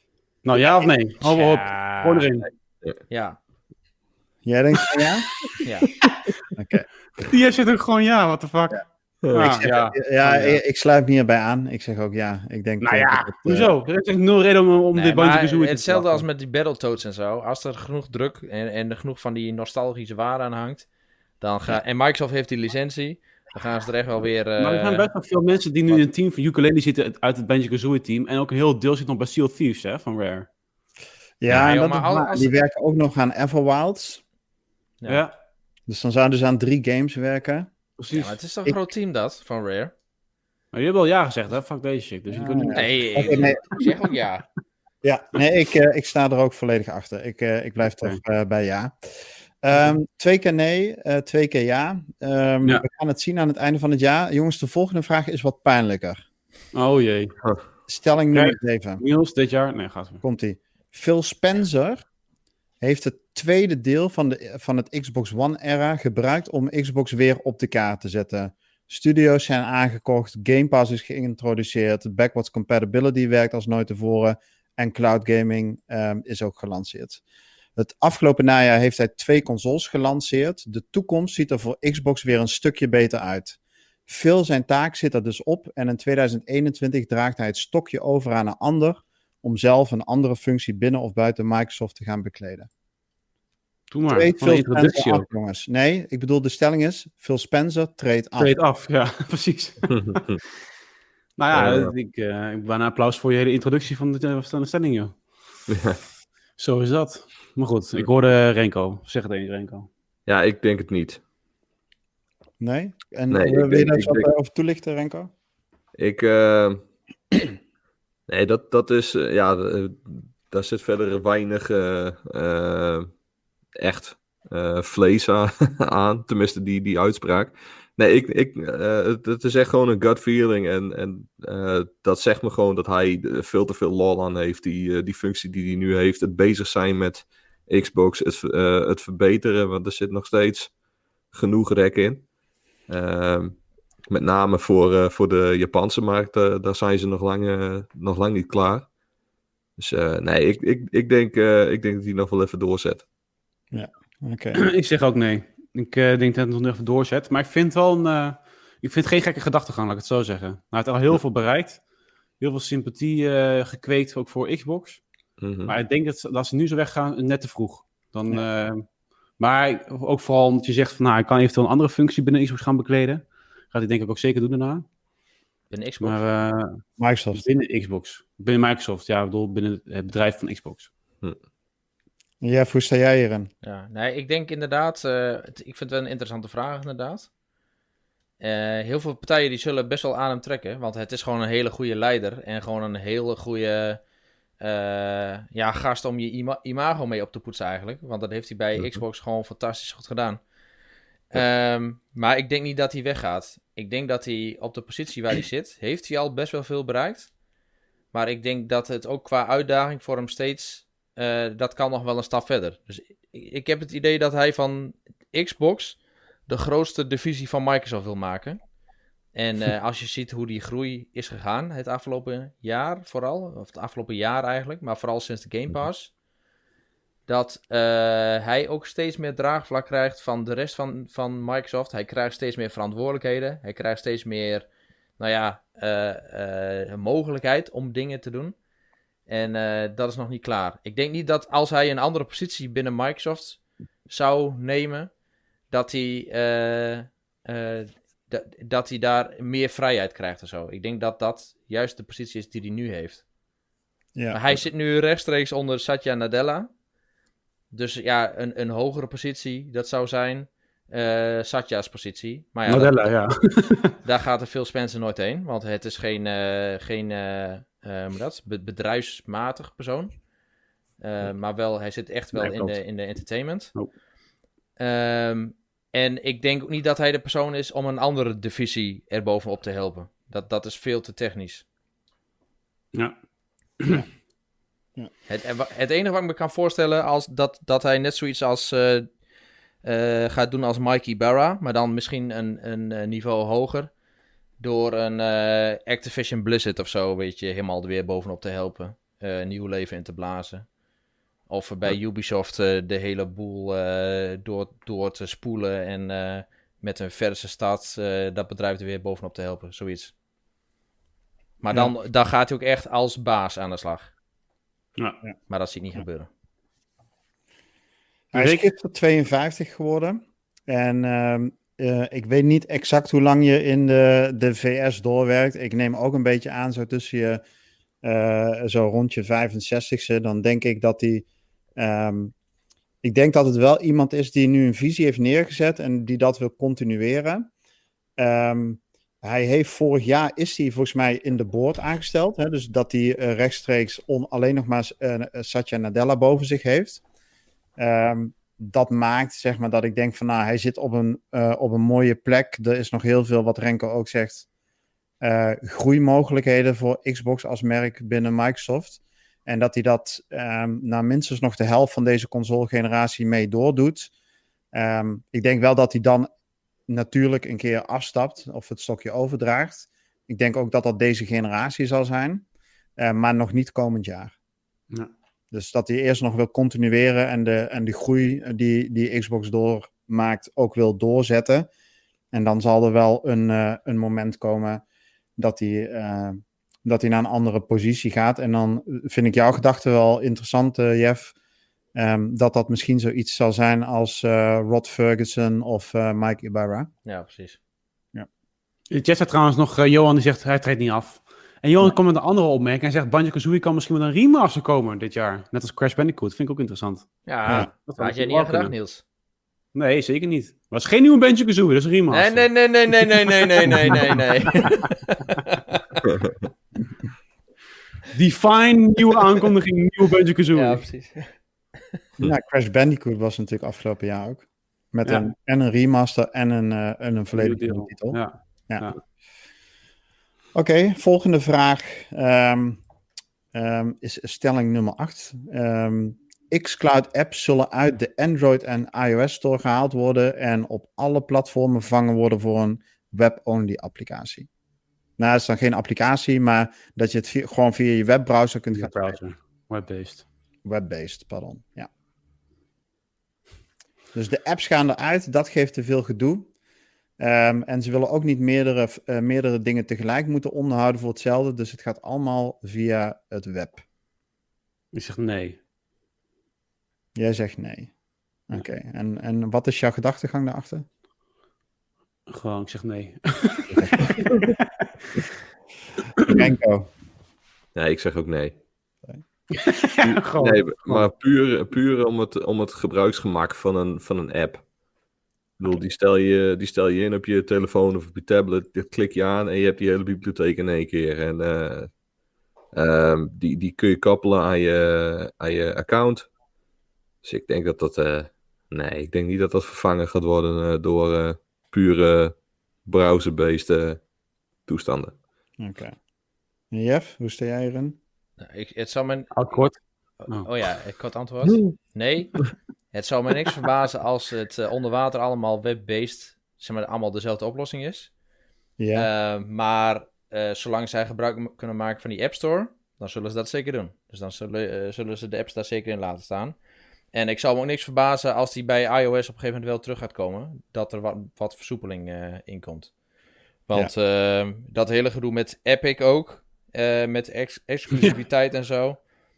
Speaker 3: Nou, ja of nee? Hou op. Gewoon erin.
Speaker 4: Ja.
Speaker 1: Jij denkt van ja?
Speaker 4: Ja.
Speaker 1: Oké.
Speaker 3: Die zit ook gewoon ja, what the fuck.
Speaker 1: Ik sluit me hierbij aan. Ik zeg ook ja. Ik denk,
Speaker 3: hoezo? Er is echt nul reden om dit Banjo-Kazooie te
Speaker 4: hetzelfde als met die Battletoads en zo. Als er genoeg druk en er genoeg van die nostalgische waarde aan hangt, dan en Microsoft heeft die licentie, dan gaan ze er echt wel weer...
Speaker 3: Maar er zijn best wel veel mensen die nu in een team van Yooka-Laylee zitten uit het Banjo-Kazooie team. En ook een heel deel zit nog bij Sea of Thieves, hè, van Rare.
Speaker 1: Die werken ook nog aan Everwilds.
Speaker 3: Ja.
Speaker 1: Dus dan zouden ze aan 3 games werken.
Speaker 3: Precies.
Speaker 4: Ja, maar het is toch een groot team dat, van Rare?
Speaker 3: Maar je hebt wel ja gezegd, hè? Fuck deze shit. Dus
Speaker 4: nee, ik zeg ook ja.
Speaker 1: Ja, nee, ik sta er ook volledig achter. Ik blijf toch bij ja. 2 keer nee, 2 keer ja. We gaan het zien aan het einde van het jaar. Jongens, de volgende vraag is wat pijnlijker.
Speaker 3: Oh jee.
Speaker 1: Stelling nummer 7.
Speaker 3: Niels, dit jaar? Nee, gaat.
Speaker 1: Komt-ie. Phil Spencer heeft het tweede deel van het Xbox One-era gebruikt om Xbox weer op de kaart te zetten. Studio's zijn aangekocht, Game Pass is geïntroduceerd, backwards compatibility werkt als nooit tevoren en cloud gaming is ook gelanceerd. Het afgelopen najaar heeft hij 2 consoles gelanceerd. De toekomst ziet er voor Xbox weer een stukje beter uit. Phil zijn taak zit er dus op en in 2021 draagt hij het stokje over aan een ander om zelf een andere functie binnen of buiten Microsoft te gaan bekleden.
Speaker 3: Doe maar, van de introductie
Speaker 1: af, jongens. Nee, ik bedoel, de stelling is, Phil Spencer treedt af.
Speaker 3: Treedt af, ja, precies. Nou ja, ik ben een applaus voor je hele introductie van de stelling, joh. Ja. Zo is dat. Maar goed, ik hoorde Renko. Zeg het eens, Renko.
Speaker 2: Ja, ik denk het niet.
Speaker 1: Nee? En wil je daar eens wat over toelichten, Renko?
Speaker 2: Nee, dat is... daar zit verder weinig echt vlees aan. Tenminste, die uitspraak. Nee, het is echt gewoon een gut feeling. En dat zegt me gewoon dat hij veel te veel lol aan heeft. Die functie die hij nu heeft. Het bezig zijn met Xbox. Het verbeteren. Want er zit nog steeds genoeg rek in. Met name voor de Japanse markt. Daar zijn ze nog lang niet klaar. Dus nee, ik denk dat hij nog wel even doorzet.
Speaker 1: Ja, oké.
Speaker 3: Ik zeg ook nee. Ik denk dat het nog even doorzet. Maar ik vind wel ik vind geen gekke gedachtegang, laat ik het zo zeggen. Hij heeft al heel veel bereikt. Heel veel sympathie gekweekt, ook voor Xbox. Mm-hmm. Maar ik denk dat ze nu zo weggaan, net te vroeg. Maar ook vooral omdat je zegt van, hij kan eventueel een andere functie binnen Xbox gaan bekleden. Gaat hij denk ik ook zeker doen daarna.
Speaker 4: Binnen Xbox?
Speaker 3: Maar,
Speaker 1: Microsoft.
Speaker 3: Binnen Xbox. Binnen Microsoft, ja. Ik bedoel, binnen het bedrijf van Xbox.
Speaker 1: Ja, hoe sta jij hierin?
Speaker 4: Ja, nee, ik denk inderdaad... ik vind het wel een interessante vraag, inderdaad. Heel veel partijen die zullen best wel aan hem trekken. Want het is gewoon een hele goede leider. En gewoon een hele goede gast om je imago mee op te poetsen eigenlijk. Want dat heeft hij bij Xbox gewoon fantastisch goed gedaan. Maar ik denk niet dat hij weggaat. Ik denk dat hij op de positie waar hij zit... heeft hij al best wel veel bereikt. Maar ik denk dat het ook qua uitdaging voor hem steeds... dat kan nog wel een stap verder. Dus ik heb het idee dat hij van Xbox... de grootste divisie van Microsoft wil maken. En als je ziet hoe die groei is gegaan... het afgelopen jaar vooral... of het afgelopen jaar eigenlijk... maar vooral sinds de Game Pass... dat hij ook steeds meer draagvlak krijgt van de rest van Microsoft. Hij krijgt steeds meer verantwoordelijkheden. Hij krijgt steeds meer, mogelijkheid om dingen te doen. En dat is nog niet klaar. Ik denk niet dat als hij een andere positie binnen Microsoft zou nemen, dat hij daar meer vrijheid krijgt of zo. Ik denk dat dat juist de positie is die hij nu heeft. Ja. Maar hij zit nu rechtstreeks onder Satya Nadella. Dus ja, een hogere positie, dat zou zijn Satya's positie. Maar ja,
Speaker 3: Nadella,
Speaker 4: daar gaat er Phil Spencer nooit heen. Want het is geen bedrijfsmatig persoon. Maar wel, hij zit echt wel in de entertainment. Oh. En ik denk ook niet dat hij de persoon is om een andere divisie erbovenop te helpen. Dat is veel te technisch.
Speaker 3: Ja.
Speaker 4: Ja. Het enige wat ik me kan voorstellen als dat hij net zoiets als gaat doen als Mike Ibarra, maar dan misschien een niveau hoger door een Activision Blizzard of zo, weet je, helemaal er weer bovenop te helpen. nieuw leven in te blazen. Of bij Ubisoft de hele boel door te spoelen en met een verse stad dat bedrijf er weer bovenop te helpen. Zoiets. Maar dan gaat hij ook echt als baas aan de slag.
Speaker 3: Ja.
Speaker 4: Maar dat zie ik niet gebeuren.
Speaker 1: Hij is gisteren 52 geworden. En ik weet niet exact hoe lang je in de VS doorwerkt. Ik neem ook een beetje aan, zo tussen je zo rond je 65ste. Dan denk ik dat hij... ik denk dat het wel iemand is die nu een visie heeft neergezet en die dat wil continueren. Hij heeft vorig jaar, is hij volgens mij in de board aangesteld. Hè? Dus dat hij rechtstreeks alleen nog maar Satya Nadella boven zich heeft. Dat maakt, zeg maar, dat ik denk van, hij zit op een mooie plek. Er is nog heel veel, wat Renko ook zegt, groeimogelijkheden voor Xbox als merk binnen Microsoft. En dat hij dat minstens nog de helft van deze console-generatie mee doordoet. Ik denk wel dat hij dan natuurlijk een keer afstapt of het stokje overdraagt. Ik denk ook dat dat deze generatie zal zijn, maar nog niet komend jaar.
Speaker 3: Ja. Dus
Speaker 1: dat hij eerst nog wil continueren en de groei die Xbox doormaakt ook wil doorzetten. En dan zal er wel een moment komen dat hij naar een andere positie gaat. En dan vind ik jouw gedachte wel interessant, Jeff. Dat misschien zoiets zal zijn als Rod Ferguson of Mike Ibarra.
Speaker 4: Ja, precies.
Speaker 3: Ja. De chat staat trouwens nog, Johan die zegt hij treedt niet af. En Johan komt met een andere opmerking. Hij zegt Banjo-Kazooie kan misschien met een remaster komen dit jaar. Net als Crash Bandicoot. Vind ik ook interessant.
Speaker 4: Ja. Dat had jij niet aan gedacht, Niels.
Speaker 3: Nee, zeker niet. Maar het is geen nieuwe Banjo-Kazooie, dat is een remaster.
Speaker 4: Nee.
Speaker 3: Define, nieuwe aankondiging, nieuwe Banjo-Kazooie.
Speaker 4: Ja, precies.
Speaker 1: Ja, Crash Bandicoot was natuurlijk afgelopen jaar ook. Met een remaster en een volledige nieuwe titel. Ja. Oké, volgende vraag is stelling nummer 8. xCloud apps zullen uit de Android en iOS Store gehaald worden en op alle platformen vervangen worden voor een web-only applicatie. Nou, het is dan geen applicatie, maar dat je het gewoon via je webbrowser kunt gaan
Speaker 3: browser. Web-based.
Speaker 1: Web-based, pardon. Ja. Dus de apps gaan eruit, dat geeft te veel gedoe. En ze willen ook niet meerdere dingen tegelijk moeten onderhouden voor hetzelfde. Dus het gaat allemaal via het web.
Speaker 3: Ik zeg nee.
Speaker 1: Jij zegt nee. Oké. En wat is jouw gedachtegang daarachter?
Speaker 3: Gewoon, ik zeg nee.
Speaker 1: Renko.
Speaker 2: Nee, ik zeg ook nee.
Speaker 3: Nee,
Speaker 2: maar puur om het gebruiksgemak van een app. Ik bedoel, die stel je in op je telefoon of op je tablet, dat klik je aan en je hebt die hele bibliotheek in één keer. En die kun je koppelen aan je account. Dus ik denk ik denk niet dat dat vervangen gaat worden door pure browser-based toestanden.
Speaker 1: Oké. Jeff, hoe sta jij erin?
Speaker 4: Het zou mijn...
Speaker 3: Kort.
Speaker 4: Oh ja, kort antwoord. Nee. Het zou me niks verbazen als het onder water allemaal web-based, zeg maar, allemaal dezelfde oplossing is.
Speaker 1: Ja.
Speaker 4: Maar zolang zij gebruik kunnen maken van die App Store, dan zullen ze dat zeker doen. Dus dan zullen ze de apps daar zeker in laten staan. En ik zou me ook niks verbazen als die bij iOS op een gegeven moment wel terug gaat komen, dat er wat versoepeling in komt. Want dat hele gedoe met Epic ook, met exclusiviteit en zo.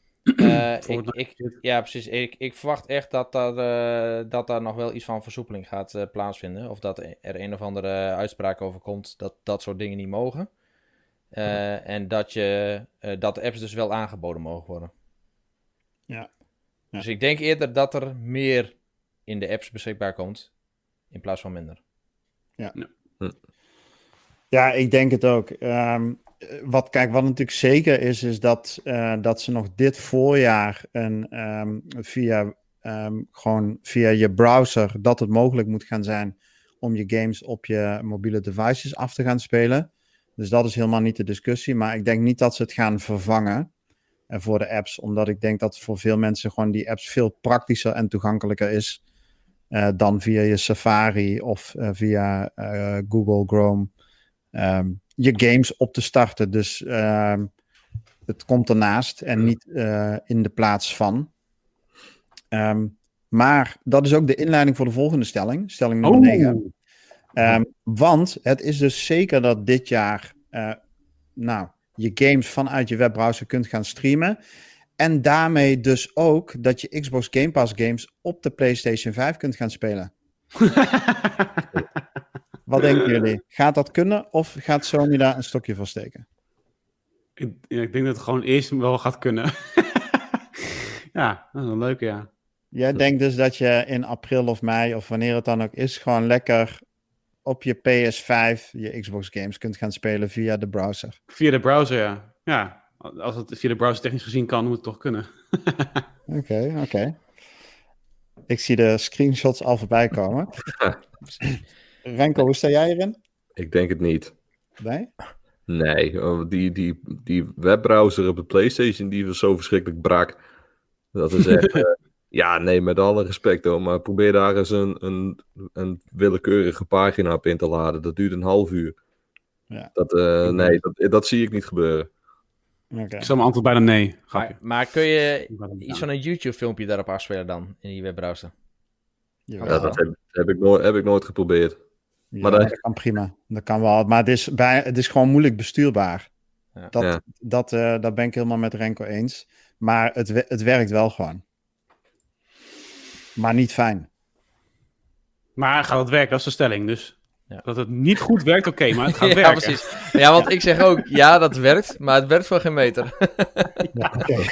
Speaker 4: Ja, precies. Ik verwacht echt dat daar nog wel iets van versoepeling gaat plaatsvinden. Of dat er een of andere uitspraak over komt dat soort dingen niet mogen. En dat de apps dus wel aangeboden mogen worden.
Speaker 1: Ja.
Speaker 4: Dus ik denk eerder dat er meer in de apps beschikbaar komt, in plaats van minder.
Speaker 1: Ja, ik denk het ook. Wat natuurlijk zeker is dat ze nog dit voorjaar via je browser dat het mogelijk moet gaan zijn om je games op je mobiele devices af te gaan spelen. Dus dat is helemaal niet de discussie. Maar ik denk niet dat ze het gaan vervangen voor de apps. Omdat ik denk dat voor veel mensen gewoon die apps veel praktischer en toegankelijker is dan via je Safari of via Google Chrome je games op te starten. Dus Het komt ernaast en niet in de plaats van. Maar dat is ook de inleiding voor de volgende stelling. Stelling nummer 9. Want het is dus zeker dat dit jaar je games vanuit je webbrowser kunt gaan streamen. En daarmee dus ook dat je Xbox Game Pass games op de PlayStation 5 kunt gaan spelen. Wat denken jullie? Gaat dat kunnen of gaat Sony daar een stokje voor steken?
Speaker 3: Ik denk dat het gewoon eerst wel gaat kunnen. Ja, dat is een leuke, ja.
Speaker 1: Jij denkt dus dat je in april of mei of wanneer het dan ook is, gewoon lekker op je PS5 je Xbox games kunt gaan spelen via de browser.
Speaker 3: Via de browser, ja. Ja, als het via de browser technisch gezien kan, moet het toch kunnen.
Speaker 1: Oké. Ik zie de screenshots al voorbij komen. Renko, hoe sta jij erin?
Speaker 2: Ik denk het niet.
Speaker 1: Nee?
Speaker 2: Nee, die webbrowser op de PlayStation, die was zo verschrikkelijk brak. Dat is echt... ja, nee, met alle respect hoor, maar probeer daar eens een willekeurige pagina op in te laden. Dat duurt een half uur.
Speaker 1: Ja.
Speaker 2: Dat zie ik niet gebeuren.
Speaker 1: Okay.
Speaker 3: Ik zou mijn antwoord bijna nee.
Speaker 4: Maar kun je iets van een YouTube-filmpje daarop afspelen dan, in die webbrowser?
Speaker 1: Ja,
Speaker 2: dat heb ik nooit geprobeerd.
Speaker 1: Ja,
Speaker 2: maar
Speaker 1: dat kan prima. Dat kan wel. Maar het is gewoon moeilijk bestuurbaar.
Speaker 4: Ja.
Speaker 1: Dat ben ik helemaal met Renko eens. Maar het werkt wel gewoon. Maar niet fijn.
Speaker 3: Maar gaat het werken? Dat is de stelling. Dus dat het niet goed werkt, oké, maar het gaat werken.
Speaker 4: Ja, precies. Ja, want ik zeg ook, ja, dat werkt, maar het werkt voor geen meter.
Speaker 1: Ja,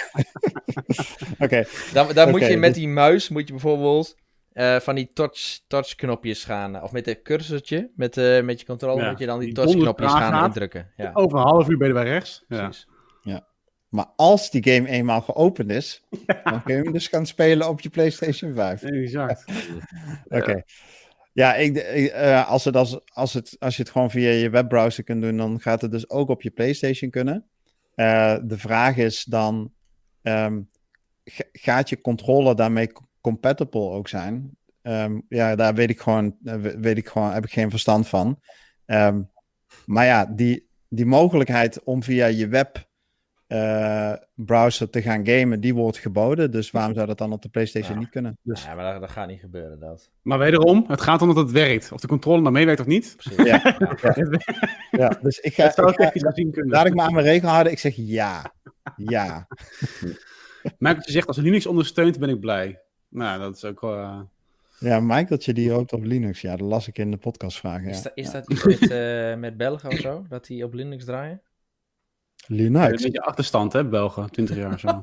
Speaker 1: oké.
Speaker 4: Dan moet je met die muis, moet je bijvoorbeeld van die touchknopjes gaan, of met het cursortje, met je controller, moet je dan die touchknopjes gaan indrukken. Ja.
Speaker 3: Over een half uur ben je bij rechts. Ja.
Speaker 4: Precies.
Speaker 1: Ja. Maar als die game eenmaal geopend is, dan kun je hem dus gaan spelen op je PlayStation 5.
Speaker 3: Exact.
Speaker 1: Oké. Ja, als je het gewoon via je webbrowser kunt doen, dan gaat het dus ook op je PlayStation kunnen. De vraag is dan, gaat je controller daarmee compatible ook zijn? Ja, daar heb ik geen verstand van. Maar ja, die mogelijkheid om via je webbrowser te gaan gamen, die wordt geboden. Dus waarom zou dat dan op de PlayStation niet kunnen? Dus...
Speaker 4: Ja, maar dat gaat niet gebeuren, dat.
Speaker 3: Maar wederom, het gaat om dat het werkt. Of de controle nou meewerkt of niet.
Speaker 4: Precies.
Speaker 1: Ja, dus ik
Speaker 3: dat zou technisch gezien kunnen.
Speaker 1: Laat ik me aan mijn regel houden. Ik zeg ja.
Speaker 3: Microsoft zegt, als Linux ondersteunt, ben ik blij. Nou, dat is ook wel...
Speaker 1: Ja, Microsoft die hoopt op Linux. Ja, dat las ik in de podcastvragen. Ja.
Speaker 4: Is dat iets met Belgen of zo? Dat die op Linux draaien?
Speaker 1: Linux?
Speaker 3: Een beetje achterstand, hè, Belgen. 20 jaar zo.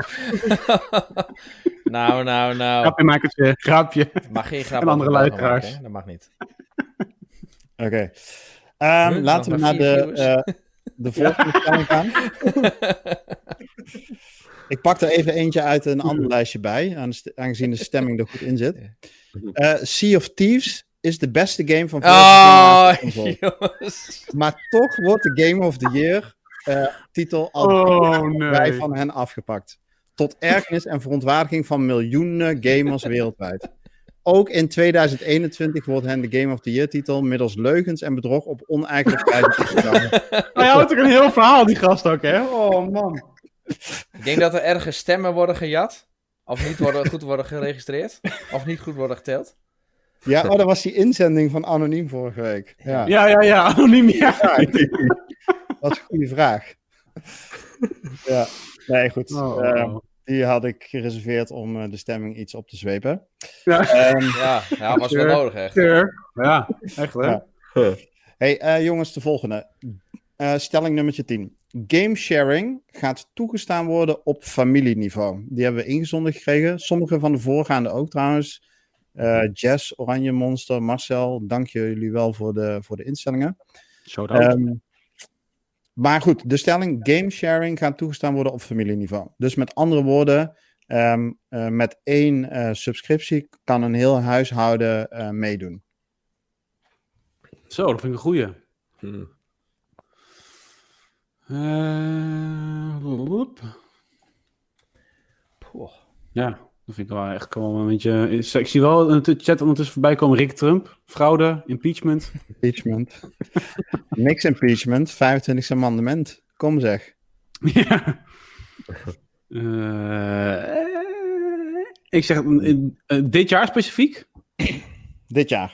Speaker 4: Nou.
Speaker 3: Grapje, Microsoft. Grapje.
Speaker 4: Mag geen grap
Speaker 3: en andere luisteraars.
Speaker 4: Maken, dat mag niet.
Speaker 1: Oké. Laten we naar de volgende stelling gaan. Ik pak er even eentje uit een ander lijstje bij, aangezien de stemming er goed in zit. Sea of Thieves is de beste game van
Speaker 4: jongens.
Speaker 1: Maar toch wordt de Game of the Year titel al bij van hen afgepakt. Tot ergernis en verontwaardiging van miljoenen gamers wereldwijd. Ook in 2021 wordt hen de Game of the Year titel middels leugens en bedrog op oneigenlijke wijze toegedaan.
Speaker 3: Hij houdt ook een heel verhaal, die gast ook, hè? Oh, man.
Speaker 4: Ik denk dat er ergens stemmen worden gejat. Of niet goed worden geregistreerd. Of niet goed worden geteld.
Speaker 1: Ja, dat was die inzending van Anoniem vorige week.
Speaker 3: Ja, Anoniem, ja.
Speaker 1: Dat is een goede vraag. Ja, nee, goed. Die had ik gereserveerd om de stemming iets op te zwepen.
Speaker 4: Ja, was wel nodig, echt.
Speaker 3: Ja, echt, hè?
Speaker 1: Ja. Hey, jongens, de volgende. Stelling nummertje 10. Game sharing gaat toegestaan worden op familieniveau. Die hebben we ingezonden gekregen. Sommige van de voorgaande ook trouwens. Jess, Oranje Monster, Marcel, dank jullie wel voor de instellingen. Maar goed, de stelling game sharing gaat toegestaan worden op familieniveau. Dus met andere woorden, met 1 subscriptie kan een heel huishouden meedoen.
Speaker 3: Zo, dat vind ik een goeie. Ja, dat vind ik wel echt wel een beetje... Ik zie wel in de chat ondertussen voorbij komen Rick Trump, fraude, impeachment.
Speaker 1: Niks impeachment, 25e amendement. Kom zeg.
Speaker 3: Ja. Ik zeg dit jaar specifiek?
Speaker 1: Dit jaar.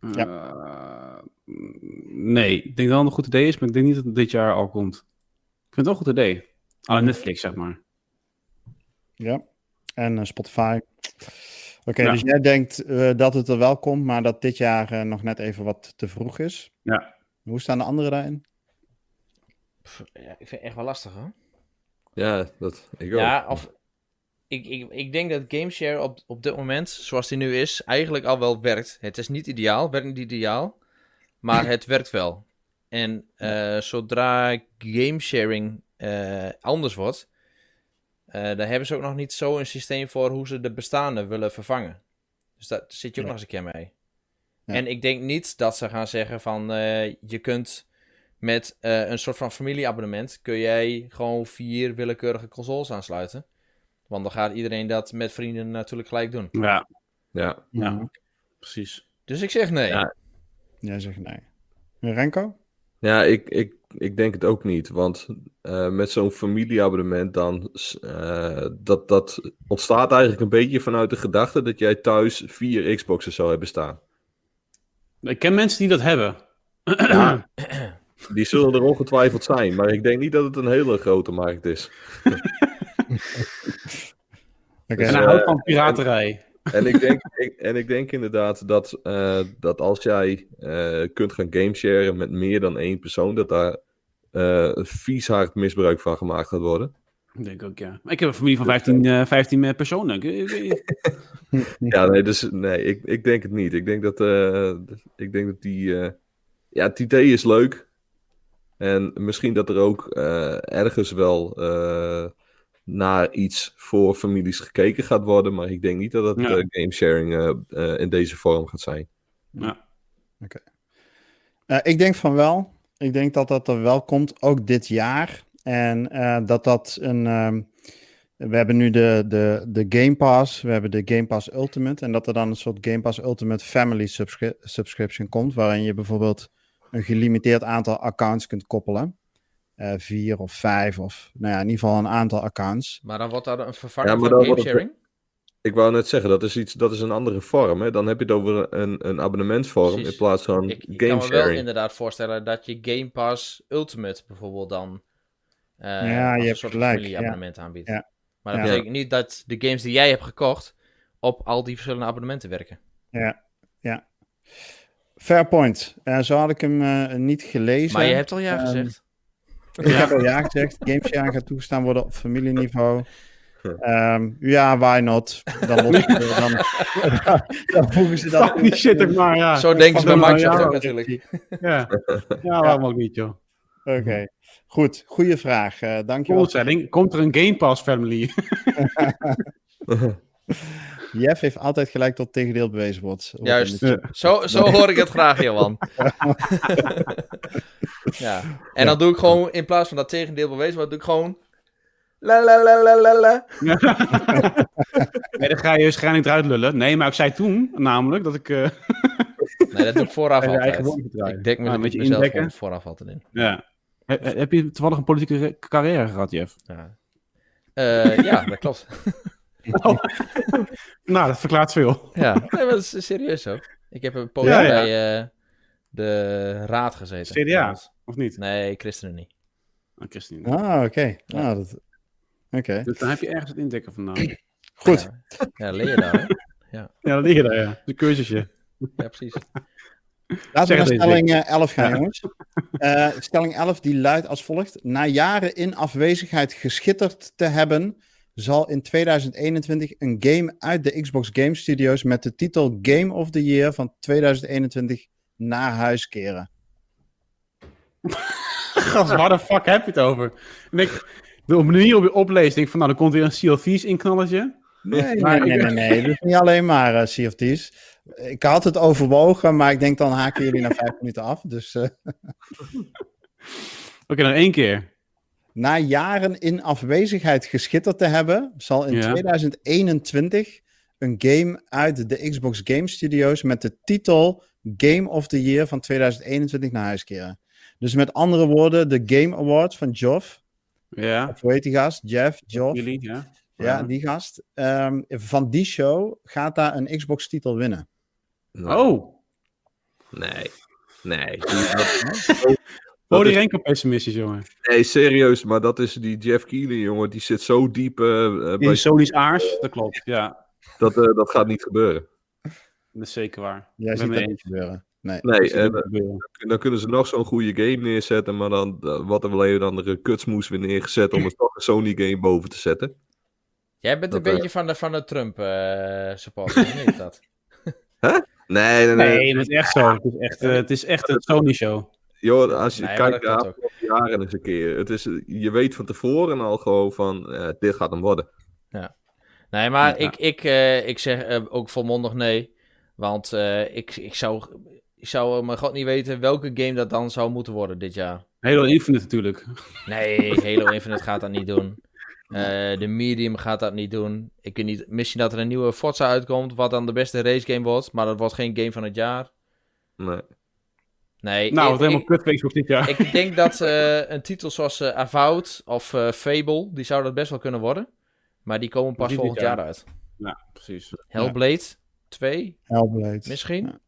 Speaker 3: Nee, ik denk dat het een goed idee is, maar ik denk niet dat het dit jaar al komt. Ik vind het wel een goed idee. Aan Netflix, zeg maar.
Speaker 1: Ja, en Spotify. Oké, dus jij denkt dat het er wel komt, maar dat dit jaar nog net even wat te vroeg is.
Speaker 3: Ja.
Speaker 1: Hoe staan de anderen daarin?
Speaker 4: Ja, ik vind het echt wel lastig, hoor.
Speaker 2: Ja, ik ook.
Speaker 4: Ja, ik denk dat Gameshare op dit moment, zoals die nu is, eigenlijk al wel werkt. Het is niet ideaal, werkt niet ideaal, maar het werkt wel. En zodra gamesharing anders wordt, daar hebben ze ook nog niet zo een systeem voor hoe ze de bestaande willen vervangen. Dus daar zit je ook nog eens een keer mee. Ja. En ik denk niet dat ze gaan zeggen van, je kunt met een soort van familieabonnement, kun jij gewoon 4 willekeurige consoles aansluiten. Want dan gaat iedereen dat met vrienden natuurlijk gelijk doen.
Speaker 3: Ja. Precies.
Speaker 4: Dus ik zeg nee. Ja.
Speaker 1: Jij zegt nee. Renko?
Speaker 2: Ja, ik denk het ook niet. Want met zo'n familieabonnement dan... dat ontstaat eigenlijk een beetje vanuit de gedachte dat jij thuis 4 Xbox'en zou hebben staan.
Speaker 3: Ik ken mensen die dat hebben.
Speaker 2: Ja, die zullen er ongetwijfeld zijn. Maar ik denk niet dat het een hele grote markt is.
Speaker 3: En hij houdt van piraterij.
Speaker 2: En ik denk inderdaad dat als jij kunt gaan gamesharen met meer dan 1 persoon, dat daar vies hard misbruik van gemaakt gaat worden.
Speaker 3: Ik denk ook, ja. Ik heb een familie van 15 personen.
Speaker 2: Ja, nee, ik denk het niet. Ik denk dat die... ja, het idee is leuk. En misschien dat er ook ergens wel... naar iets voor families gekeken gaat worden, maar ik denk niet dat het gamesharing in deze vorm gaat zijn.
Speaker 3: Ja.
Speaker 1: Oké. Ik denk van wel. Ik denk dat dat er wel komt, ook dit jaar. En dat een... we hebben nu de Game Pass, we hebben de Game Pass Ultimate, en dat er dan een soort Game Pass Ultimate Family subscription komt, waarin je bijvoorbeeld een gelimiteerd aantal accounts kunt koppelen. 4 of 5 of in ieder geval een aantal accounts.
Speaker 4: Maar dan wordt dat een vervanger van gamesharing?
Speaker 2: Ik wou net zeggen, dat is een andere vorm. Hè? Dan heb je het over een abonnementsvorm. Precies. In plaats van gamesharing. Ik kan me wel
Speaker 4: inderdaad voorstellen dat je Game Pass Ultimate bijvoorbeeld dan
Speaker 1: je hebt
Speaker 4: een soort familieabonnement aanbiedt.
Speaker 1: Ja.
Speaker 4: Maar dat betekent niet dat de games die jij hebt gekocht op al die verschillende abonnementen werken.
Speaker 1: Ja. Fair point. Zo had ik hem niet gelezen.
Speaker 4: Maar je hebt al ja gezegd.
Speaker 1: Ik heb al ja gezegd. Gamesharing gaat toegestaan worden op familieniveau. Ja, why not? Dan voegen ze dat.
Speaker 3: Die shit ook maar, ja.
Speaker 4: Zo denken ze bij Microsoft ook natuurlijk.
Speaker 3: Ja, waarom ook niet, joh.
Speaker 1: Oké. Goed, goede vraag. Dankjewel.
Speaker 3: Cool, komt er een Game Pass family?
Speaker 1: Jeff heeft altijd gelijk tot tegendeel bewezen wordt.
Speaker 4: Juist. Zo hoor ik het graag, Johan. Ja. En dan doe ik gewoon, in plaats van dat tegendeel bewezen wordt, doe ik gewoon... La.
Speaker 3: Nee, dat ga je waarschijnlijk eruit lullen. Nee, maar ik zei toen, namelijk, dat ik...
Speaker 4: Nee, dat doe ik vooraf altijd. Ik denk mezelf gewoon vooraf altijd in.
Speaker 3: Ja. Heb je toevallig een politieke carrière gehad, Jeff?
Speaker 4: Ja, dat klopt.
Speaker 3: Oh. Nou, dat verklaart veel.
Speaker 4: Ja, nee, maar dat is serieus ook. Ik heb een poosje bij de raad gezeten.
Speaker 3: CDA, of niet?
Speaker 4: Nee, ChristenUnie.
Speaker 3: ChristenUnie.
Speaker 1: Oké. Ja. Oké.
Speaker 3: Dus dan heb je ergens het indekken vandaan.
Speaker 1: Goed.
Speaker 4: Ja, leer je daar, hè? Ja,
Speaker 3: dat leer je daar, ja. De cursusje.
Speaker 4: Ja, precies.
Speaker 1: Laten we naar stelling 11 gaan, jongens. Stelling 11 die luidt als volgt. Na jaren in afwezigheid geschitterd te hebben, zal in 2021 een game uit de Xbox Game Studios met de titel Game of the Year van 2021 naar huis keren.
Speaker 3: Gast, waar de fuck heb je het over? En ik, de manier op je opleest, denk ik van, nou, dan komt weer een Sea of Thieves inknalletje.
Speaker 1: Nee. Dat is niet alleen maar Sea of Thieves. Ik had het overwogen, maar ik denk dan haken jullie na 5 minuten af. Dus,
Speaker 3: Oké, nog 1 keer.
Speaker 1: Na jaren in afwezigheid geschitterd te hebben, zal in 2021 een game uit de Xbox Game Studios met de titel Game of the Year van 2021 naar huis keren. Dus met andere woorden, de Game Awards van Geoff
Speaker 3: Ja.
Speaker 1: Of hoe heet die gast? Geoff?
Speaker 3: Jullie, ja.
Speaker 1: Ja, die gast. Van die show gaat daar een Xbox-titel winnen.
Speaker 3: Oh!
Speaker 2: Nee.
Speaker 3: Die Renko pessimistisch, jongen.
Speaker 2: Nee, serieus, maar dat is die Jeff Keighley, jongen. Die zit zo diep
Speaker 3: in Sony's aars, dat klopt, ja.
Speaker 2: Dat gaat niet gebeuren.
Speaker 3: Dat is zeker waar.
Speaker 1: Jij ziet dat niet gebeuren. Nee,
Speaker 2: dan kunnen ze nog zo'n goede game neerzetten, maar dan wat er wel dan de kutsmoes weer neergezet om er toch een Sony game boven te zetten.
Speaker 4: Jij bent een beetje van de Trump supporter, hoe heet dat?
Speaker 2: Huh? Nee,
Speaker 3: dat is echt zo. Het is echt een Sony show.
Speaker 2: Joh, als je kijkt naar de jaren eens een keer, je weet van tevoren al gewoon van, dit gaat hem worden.
Speaker 4: Ja. Nee, maar ik zeg ook volmondig nee, want ik zou mijn god niet weten welke game dat dan zou moeten worden dit jaar.
Speaker 3: Halo Infinite natuurlijk.
Speaker 4: Nee, Halo Infinite gaat dat niet doen. De Medium gaat dat niet doen. Ik weet niet, misschien dat er een nieuwe Forza uitkomt, wat dan de beste race game wordt, maar dat wordt geen game van het jaar. Nee.
Speaker 3: Wat helemaal kut Facebook dit jaar.
Speaker 4: Ik denk dat een titel zoals Avowed of Fable, die zou dat best wel kunnen worden. Maar die komen pas volgend jaar uit.
Speaker 3: Ja, precies.
Speaker 4: Hellblade 2?
Speaker 1: Hellblade.
Speaker 4: Misschien?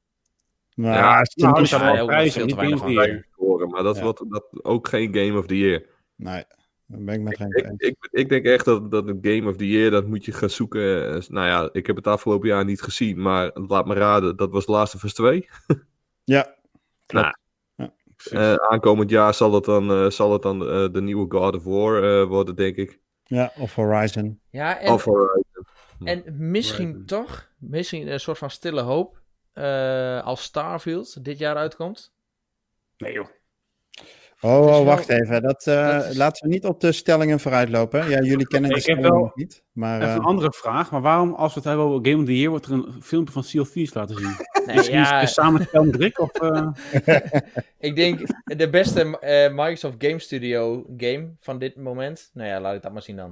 Speaker 1: Die
Speaker 4: zou ook veel te weinig van
Speaker 2: horen. Maar dat wordt ook geen Game of the Year.
Speaker 1: Nee, daar ben ik met Renko eens.
Speaker 2: Ik denk echt dat een Game of the Year, dat moet je gaan zoeken. Nou ja, ik heb het afgelopen jaar niet gezien, maar laat me raden, dat was Last of Us 2.
Speaker 1: Ja, klopt.
Speaker 2: Aankomend jaar zal het dan de nieuwe God of War worden, denk ik.
Speaker 1: Ja, of Horizon.
Speaker 4: Ja, en misschien toch, misschien een soort van stille hoop, als Starfield dit jaar uitkomt.
Speaker 3: Nee joh.
Speaker 1: Wacht even. Laten we niet op de stellingen vooruitlopen. Ja, jullie kennen de stellingen nog niet. Maar,
Speaker 3: even een andere vraag. Maar waarom, als we het hebben over Game of the Year, wordt er een filmpje van Sea of Thieves laten zien? Misschien samen spel met Rick? Of,
Speaker 4: Ik denk de beste Microsoft Game Studio game van dit moment. Nou ja, laat ik dat maar zien dan.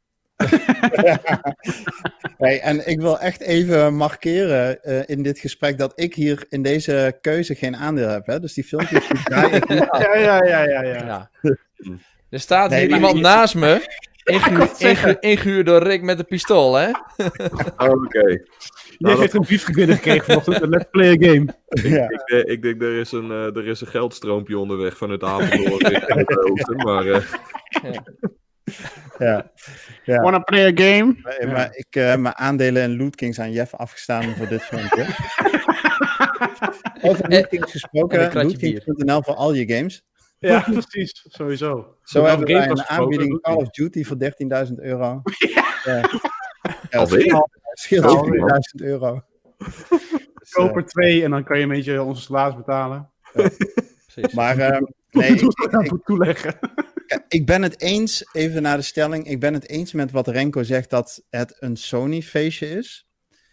Speaker 1: Hey, en ik wil echt even markeren in dit gesprek dat ik hier in deze keuze geen aandeel heb. Hè? Dus die filmpjes die draai ik niet af.
Speaker 4: Ja. Er staat hier iemand naast me, ingehuurd door Rick met een pistool, hè?
Speaker 2: Oké.
Speaker 3: Jij heeft een brief binnengekregen vanochtend, een Let's Play a Game.
Speaker 2: Ik denk, er is een geldstroompje onderweg vanuit Apeldoorn richting het oosten, maar...
Speaker 1: Ja.
Speaker 3: Wanna play a game?
Speaker 1: Nee, maar ik mijn aandelen in Loot Kings aan Jeff afgestaan voor dit filmpje. Over Loot Kings gesproken, lootkings.nl voor al je games.
Speaker 3: Ja, precies. Sowieso.
Speaker 1: Zo hebben wij een aanbieding Call of Duty voor €13.000.
Speaker 2: Alweer?
Speaker 1: Scheelt €4.000.
Speaker 3: Koop er 2 en dan kan je een beetje onze salaris betalen.
Speaker 4: Precies.
Speaker 1: Maar ik ben het eens, even naar de stelling, ik ben het eens met wat Renko zegt dat het een Sony feestje is.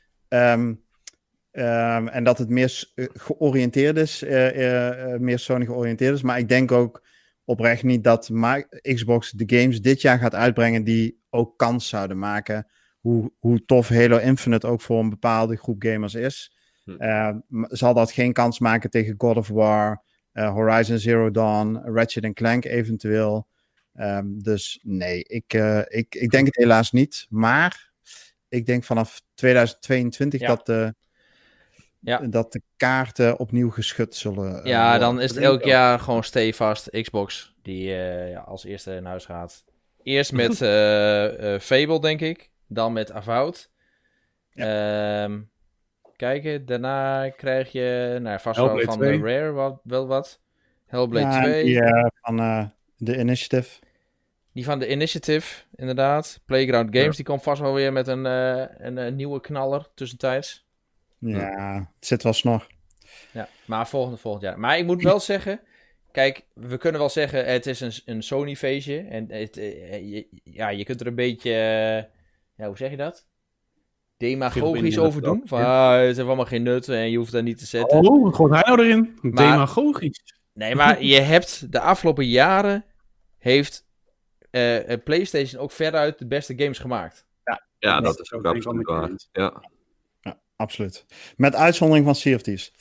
Speaker 1: En dat het meer georiënteerd is, meer Sony georiënteerd is. Maar ik denk ook oprecht niet dat Xbox de games dit jaar gaat uitbrengen die ook kans zouden maken. Hoe tof Halo Infinite ook voor een bepaalde groep gamers is. Zal dat geen kans maken tegen God of War, Horizon Zero Dawn, Ratchet & Clank eventueel. Dus nee, ik denk het helaas niet. Maar ik denk vanaf 2022 dat de kaarten opnieuw geschud zullen worden.
Speaker 4: Ja, dan is het elk jaar gewoon stevast Xbox die als eerste naar huis gaat. Eerst met Fable, denk ik. Dan met Avowed. Ja. Kijken, daarna krijg je vast wel van de Rare wel wat. Hellblade 2.
Speaker 1: Ja, van de Initiative.
Speaker 4: Die van de Initiative, inderdaad. Playground Games, die komt vast wel weer met een nieuwe knaller tussentijds.
Speaker 1: Ja, het zit wel snor.
Speaker 4: Ja, maar volgend jaar. Maar ik moet wel zeggen, kijk, we kunnen wel zeggen, het is een Sony feestje. En je kunt er een beetje, hoe zeg je dat? Demagogisch over doen. Van, het heeft allemaal geen nut en je hoeft daar niet te zetten.
Speaker 3: Oh, wat gooit hij nou erin? Demagogisch.
Speaker 4: Nee, maar je hebt de afgelopen jaren heeft PlayStation ook veruit de beste games gemaakt.
Speaker 2: Ja, dat is ook absoluut waar. Ja,
Speaker 1: absoluut. Met uitzondering van Sea of Thieves.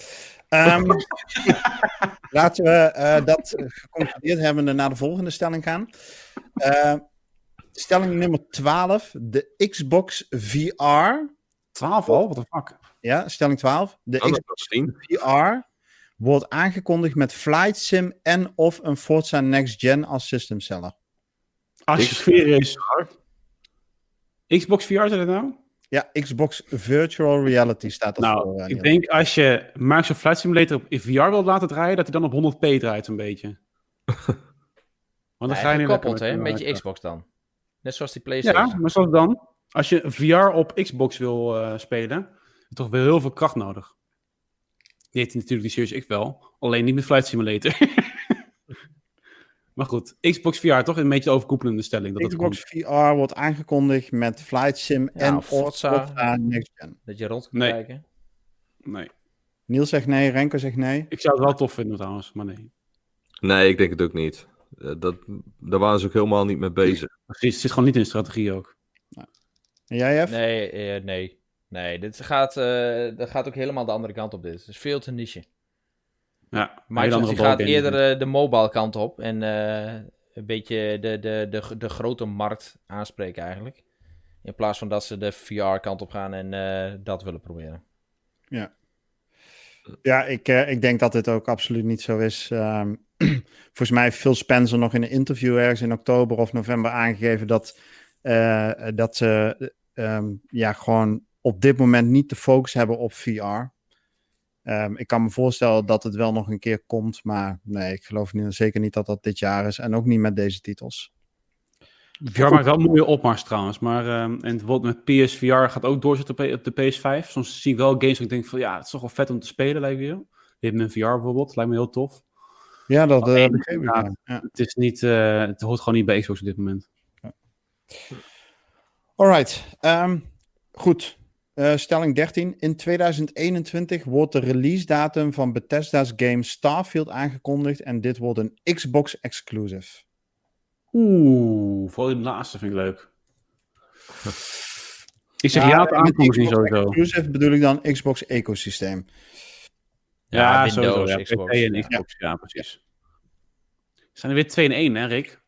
Speaker 1: Laten we dat geconcludeerd hebben en naar de volgende stelling gaan. Stelling nummer 12. De Xbox VR.
Speaker 3: 12 al? What the fuck?
Speaker 1: Ja, stelling 12. De Xbox VR wordt aangekondigd met Flight Sim en of een Forza Next Gen als system seller.
Speaker 3: Als je sfeer is. Xbox VR, zei dat nou?
Speaker 1: Ja, Xbox Virtual Reality staat er voor.
Speaker 3: Ik denk als je Microsoft Flight Simulator op VR wilt laten draaien, dat hij dan op 100p draait een beetje. Want
Speaker 4: dan ga je gekoppeld, hè? Met je Xbox dan. Net zoals die PlayStation.
Speaker 3: Ja, maar zoals dan. Als je VR op Xbox wil spelen, heb je toch wel heel veel kracht nodig. Die heeft hij natuurlijk die Series X wel. Alleen niet met Flight Simulator. Maar goed, Xbox VR toch een beetje de overkoepelende stelling. Dat
Speaker 1: Xbox VR wordt aangekondigd met Flight Sim en
Speaker 4: Forza
Speaker 1: Next Gen.
Speaker 4: Dat je rond kunt kijken.
Speaker 3: Nee.
Speaker 1: Niels zegt nee, Renko zegt nee.
Speaker 3: Ik zou het wel tof vinden trouwens, maar nee.
Speaker 2: Nee, ik denk het ook niet. Daar waren ze ook helemaal niet mee bezig.
Speaker 3: Precies, het zit gewoon niet in de strategie ook.
Speaker 1: En jij, Jeff?
Speaker 4: Nee, dit gaat ook helemaal de andere kant op dit. Het is veel te niche.
Speaker 3: Ja,
Speaker 4: Microsoft gaat eerder de mobile kant op en een beetje de grote markt aanspreken eigenlijk. In plaats van dat ze de VR kant op gaan en dat willen proberen.
Speaker 1: Ja, ik denk dat dit ook absoluut niet zo is. Volgens mij heeft Phil Spencer nog in een interview ergens in oktober of november aangegeven dat ze gewoon op dit moment niet de focus hebben op VR. Ik kan me voorstellen dat het wel nog een keer komt, maar nee, ik geloof zeker niet dat dat dit jaar is en ook niet met deze titels.
Speaker 3: VR maakt wel een mooie opmars trouwens, maar en bijvoorbeeld met PSVR gaat ook doorzetten op de PS5. Soms zie ik wel games waar ik denk van ja, het is toch wel vet om te spelen, lijkt me wel. Je hebt een VR bijvoorbeeld, lijkt me heel tof.
Speaker 1: Ja, dat begreep ik. Ja.
Speaker 3: Het is niet, het hoort gewoon niet bij Xbox op dit moment.
Speaker 1: Ja. Alright, goed. Stelling 13. In 2021 wordt de release datum van Bethesda's game Starfield aangekondigd en dit wordt een Xbox exclusive.
Speaker 3: Vooral die laatste vind ik leuk. Ik zeg ja op aankondiging sowieso.
Speaker 1: Exclusive bedoel ik dan Xbox ecosysteem.
Speaker 3: Ja,
Speaker 4: Windows,
Speaker 3: sowieso. Ja,
Speaker 4: Xbox.
Speaker 3: PC en Xbox, ja precies. Zijn er weer 2 in 1, hè Rick?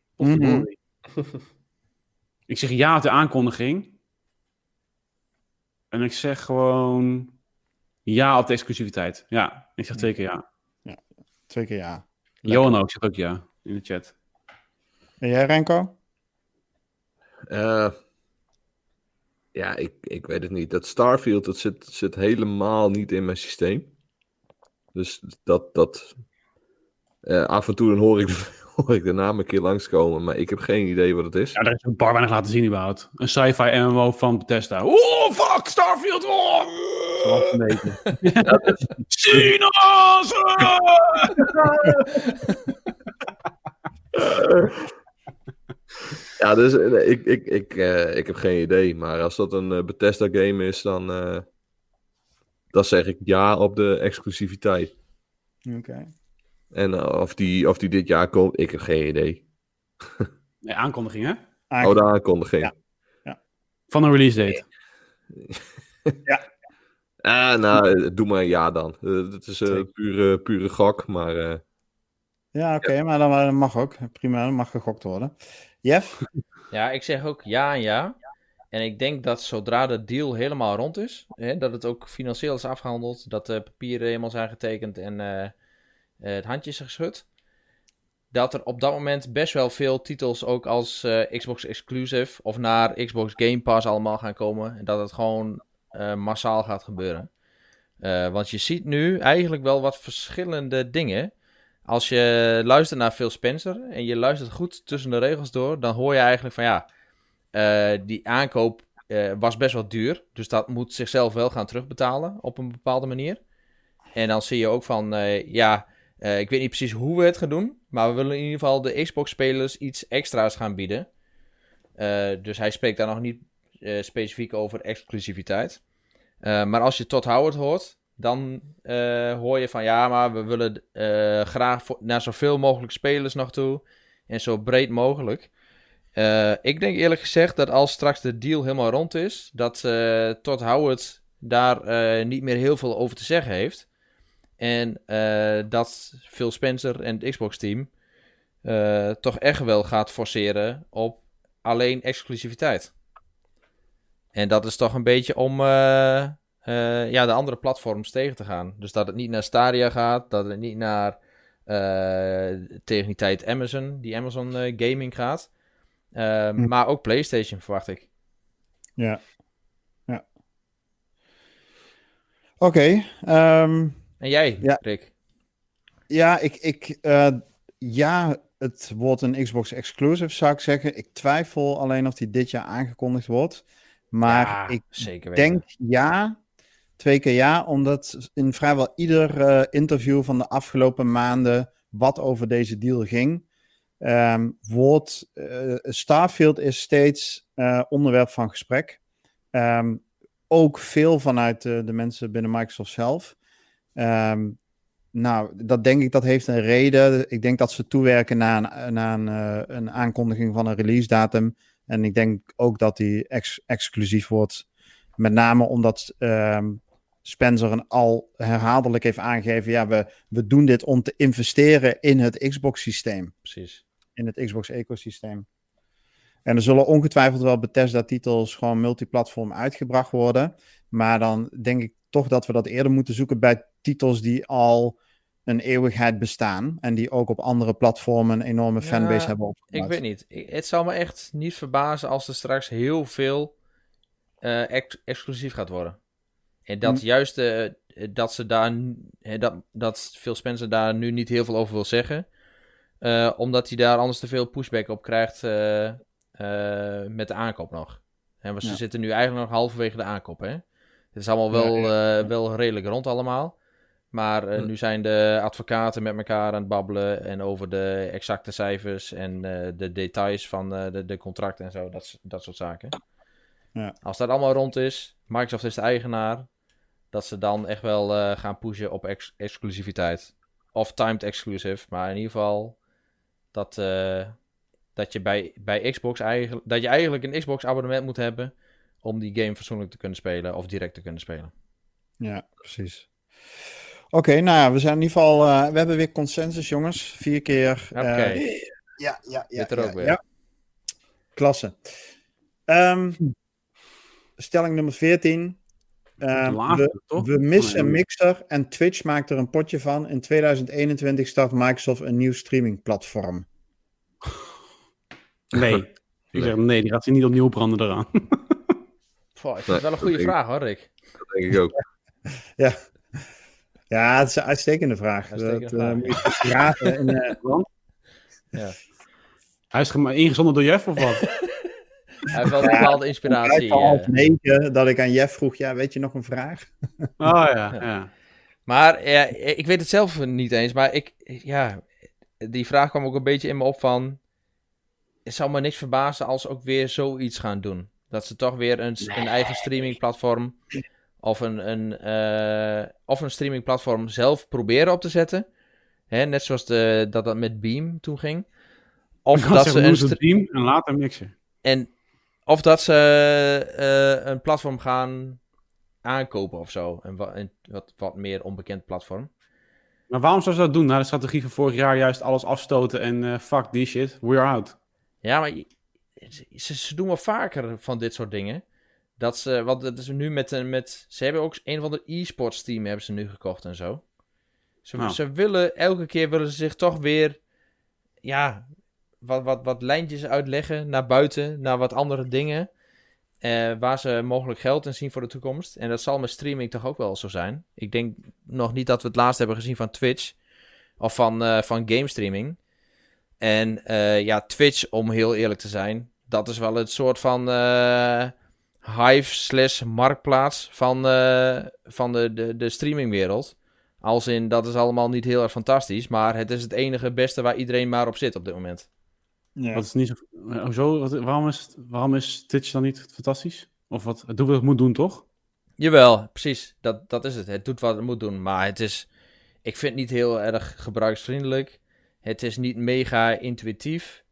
Speaker 3: Ik zeg ja op de aankondiging. En ik zeg gewoon ja op de exclusiviteit. Ja, ik zeg 2 keer ja.
Speaker 1: Ja, 2 keer ja.
Speaker 3: Johan ook, zegt ook ja in de chat.
Speaker 1: En jij, Renko?
Speaker 2: Ja, ik weet het niet. Dat Starfield, dat zit helemaal niet in mijn systeem. Dus af en toe dan hoor ik de naam een keer langskomen, maar ik heb geen idee wat het is.
Speaker 3: Ja, daar is een bar weinig laten zien überhaupt. Een sci-fi MMO van Bethesda. Oh, fuck, Starfield! Oh! Zoals een beetje. Sina's!
Speaker 2: Ja, dus ik heb geen idee. Maar als dat een Bethesda game is, dan zeg ik ja op de exclusiviteit.
Speaker 1: Oké.
Speaker 2: En of die dit jaar komt, ik heb geen idee.
Speaker 3: Nee, aankondiging, hè?
Speaker 2: De aankondiging.
Speaker 1: Ja.
Speaker 3: Van een release date.
Speaker 2: Nou, doe maar ja dan. Het is pure gok, maar...
Speaker 1: Ja, oké, maar dan mag ook. Prima, dan mag gegokt worden. Jeff?
Speaker 4: Ja, ik zeg ook ja en ja. En ik denk dat zodra de deal helemaal rond is, dat het ook financieel is afgehandeld, dat de papieren helemaal zijn getekend en het handje is geschud, dat er op dat moment best wel veel titels ook als Xbox Exclusive of naar Xbox Game Pass allemaal gaan komen. En dat het gewoon massaal gaat gebeuren. Want je ziet nu eigenlijk wel wat verschillende dingen. Als je luistert naar Phil Spencer en je luistert goed tussen de regels door, dan hoor je eigenlijk van ja, die aankoop was best wel duur. Dus dat moet zichzelf wel gaan terugbetalen op een bepaalde manier. En dan zie je ook van ik weet niet precies hoe we het gaan doen, maar we willen in ieder geval de Xbox-spelers iets extra's gaan bieden. Dus hij spreekt daar nog niet specifiek over exclusiviteit. Maar als je Todd Howard hoort, dan hoor je van ja, maar we willen graag naar zoveel mogelijk spelers nog toe en zo breed mogelijk. Ik denk eerlijk gezegd dat als straks de deal helemaal rond is, dat Todd Howard daar niet meer heel veel over te zeggen heeft. En dat Phil Spencer en het Xbox-team toch echt wel gaat forceren op alleen exclusiviteit. En dat is toch een beetje om de andere platforms tegen te gaan. Dus dat het niet naar Stadia gaat, dat het niet naar tegen die tijd die Amazon Gaming gaat. Maar ook PlayStation verwacht ik.
Speaker 1: Ja. Oké.
Speaker 4: En jij, Rick?
Speaker 1: Ja, het wordt een Xbox exclusive, zou ik zeggen. Ik twijfel alleen of die dit jaar aangekondigd wordt. Maar ik denk 2 keer ja, omdat in vrijwel ieder interview van de afgelopen maanden wat over deze deal ging, Starfield is steeds onderwerp van gesprek. Ook veel vanuit de mensen binnen Microsoft zelf. Dat denk ik, dat heeft een reden. Ik denk dat ze toewerken naar een aankondiging van een release datum. En ik denk ook dat die exclusief wordt. Met name omdat Spencer al herhaaldelijk heeft aangegeven, ja, we doen dit om te investeren in het Xbox-systeem.
Speaker 4: Precies.
Speaker 1: In het Xbox-ecosysteem. En er zullen ongetwijfeld wel Bethesda-titels gewoon multiplatform uitgebracht worden. Maar dan denk ik toch dat we dat eerder moeten zoeken bij titels die al een eeuwigheid bestaan. En die ook op andere platformen een enorme fanbase hebben opgebouwd.
Speaker 4: Ik weet niet. Het zal me echt niet verbazen als er straks heel veel exclusief gaat worden. En dat juist dat ze daar dat Phil Spencer daar nu niet heel veel over wil zeggen. Omdat hij daar anders te veel pushback op krijgt met de aankoop nog. En ze zitten nu eigenlijk nog halverwege de aankoop. Hè? Het is allemaal wel redelijk rond allemaal. Maar nu zijn de advocaten met elkaar aan het babbelen en over de exacte cijfers en de details van de contracten en zo, dat soort zaken.
Speaker 1: Ja.
Speaker 4: Als dat allemaal rond is, Microsoft is de eigenaar, dat ze dan echt wel gaan pushen op exclusiviteit. Of timed exclusive, maar in ieder geval dat je bij Xbox eigenlijk een Xbox abonnement moet hebben om die game fatsoenlijk te kunnen spelen of direct te kunnen spelen.
Speaker 1: Ja, precies. Oké, nou ja, we zijn in ieder geval, we hebben weer consensus, jongens. 4 keer.
Speaker 4: Oké.
Speaker 1: Ja.
Speaker 4: Er ook weer.
Speaker 1: Ja. Klasse. Stelling nummer 14. We missen Mixer en Twitch maakt er een potje van. In 2021 start Microsoft een nieuw streamingplatform.
Speaker 3: Nee. Ik zeg nee, die gaat zich niet opnieuw branden eraan.
Speaker 4: Ik vind het wel een goede vraag hoor, Rick.
Speaker 2: Dat denk ik ook.
Speaker 1: Ja, het is een uitstekende vraag. Moet je raden
Speaker 3: ja. Hij is ingezonden door Jeff of wat?
Speaker 4: Hij heeft wel een bepaalde inspiratie.
Speaker 1: Dat ik aan Jeff vroeg, weet je nog een vraag?
Speaker 3: Oh ja.
Speaker 4: Maar ik weet het zelf niet eens, maar die vraag kwam ook een beetje in me op van, het zou me niks verbazen als ze ook weer zoiets gaan doen. Dat ze toch weer een eigen streamingplatform of een streamingplatform zelf proberen op te zetten. Hè, net zoals dat met Beam toen ging. Of dat ze
Speaker 3: een Beam en later mixen.
Speaker 4: Of dat ze een platform gaan aankopen of zo. Een wat meer onbekend platform.
Speaker 3: Maar waarom zou ze dat doen? Na de strategie van vorig jaar juist alles afstoten en fuck die shit, we're out.
Speaker 4: Ja, maar ze doen wel vaker van dit soort dingen. Want dat is nu ze hebben ook een van de e-sports team hebben ze nu gekocht en zo. Ze willen, elke keer willen ze zich toch weer, wat lijntjes uitleggen naar buiten, naar wat andere dingen. Waar ze mogelijk geld in zien voor de toekomst. En dat zal met streaming toch ook wel zo zijn. Ik denk nog niet dat we het laatst hebben gezien van Twitch. Of van game streaming. En Twitch, om heel eerlijk te zijn, dat is wel het soort van hive/marktplaats van de streamingwereld. Als in, dat is allemaal niet heel erg fantastisch, maar het is het enige beste waar iedereen maar op zit op dit moment.
Speaker 3: Ja. Dat is niet zo. Waarom is Twitch dan niet fantastisch? Of wat? Het doet wat het moet doen, toch?
Speaker 4: Jawel, precies. Dat is het. Het doet wat het moet doen, maar ik vind het niet heel erg gebruiksvriendelijk. Het is niet mega intuïtief.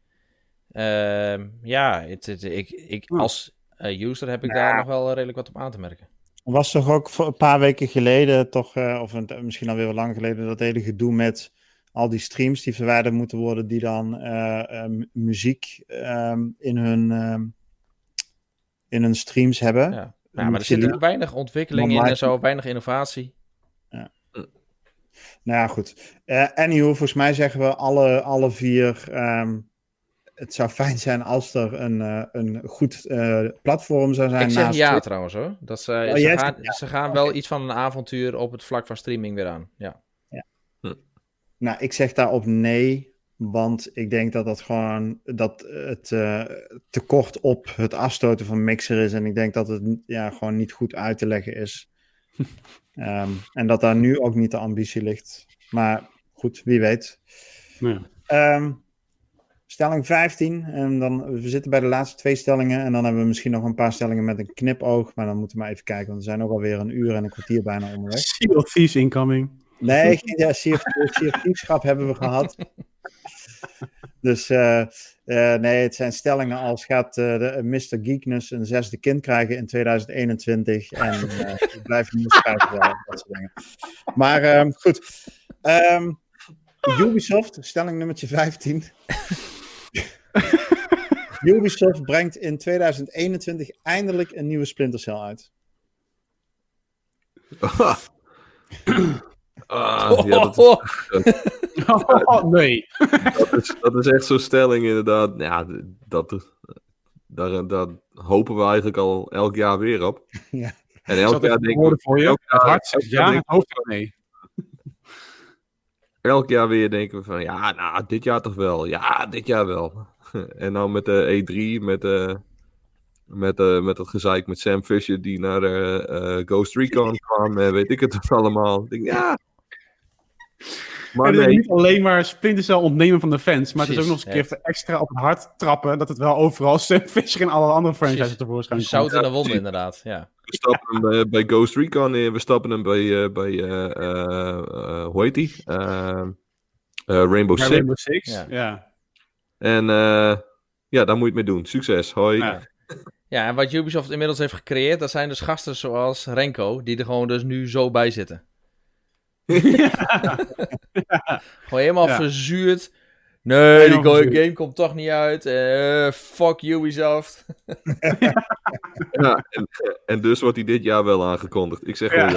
Speaker 4: Als user heb ik daar nog wel redelijk wat op aan te merken.
Speaker 1: Was toch ook een paar weken geleden, misschien alweer wel lang geleden, dat hele gedoe met al die streams die verwijderd moeten worden, die dan muziek in hun streams hebben.
Speaker 4: Ja. Ja, maar er zit ook weinig ontwikkeling in en zo, weinig innovatie.
Speaker 1: Ja. Nou ja, goed. Anyhow, volgens mij zeggen we alle 4... het zou fijn zijn als er een goed platform zou zijn.
Speaker 4: Ik zeg ja trouwens hoor. Ze gaan wel iets van een avontuur op het vlak van streaming weer aan. Ja.
Speaker 1: Nou, ik zeg daarop nee. Want ik denk dat het tekort op het afstoten van Mixer is. En ik denk dat het gewoon niet goed uit te leggen is. En dat daar nu ook niet de ambitie ligt. Maar goed, wie weet. Ja. Stelling 15. En we zitten bij de laatste 2 stellingen. En dan hebben we misschien nog een paar stellingen met een knipoog. Maar dan moeten we maar even kijken. Want we zijn ook alweer 1 uur en een kwartier bijna onderweg.
Speaker 3: Sea of Thieves incoming.
Speaker 1: Nee, Sea of Thieves hebben we gehad. Dus nee, het zijn stellingen als gaat Mr. Geekness een 6e kind krijgen in 2021 en blijven niet schrijven, dat soort dingen. Maar goed. Ubisoft, stelling nummertje 15. Ubisoft brengt in 2021 eindelijk een nieuwe Splinter Cell uit.
Speaker 3: Nee.
Speaker 2: Dat is echt zo'n stelling inderdaad. Ja, daar hopen we eigenlijk al elk jaar weer op.
Speaker 1: Ja.
Speaker 2: En elk jaar denk ik...
Speaker 3: Voor je? Het hart zegt ja, het hoofd zegt nee.
Speaker 2: Elk jaar weer denken we van, ja, nou, dit jaar toch wel. Ja, dit jaar wel. En dan met de E3, met het gezeik met Sam Fisher die naar de Ghost Recon kwam en weet ik het toch allemaal. Ik denk, ja.
Speaker 3: Maar en het is niet alleen maar Splinter Cell ontnemen van de fans, maar het is ook nog eens een keer even extra op het hart trappen dat het wel overal Sam Fisher en alle andere franchises tevoorschijn komt.
Speaker 4: Zout in de wonden, inderdaad. Ja.
Speaker 2: We stappen hem bij Ghost Recon in, we stappen hem bij hoe heet die? Rainbow Six.
Speaker 3: Rainbow Six, ja.
Speaker 2: En ja, daar moet je het mee doen. Succes, hoi.
Speaker 4: Ja, en wat Ubisoft inmiddels heeft gecreëerd, dat zijn dus gasten zoals Renko, die er gewoon dus nu zo bij zitten. Gewoon helemaal verzuurd. Nee, die game komt toch niet uit. Fuck Ubisoft.
Speaker 2: Ja, en dus wordt hij dit jaar wel aangekondigd. Ik zeg gewoon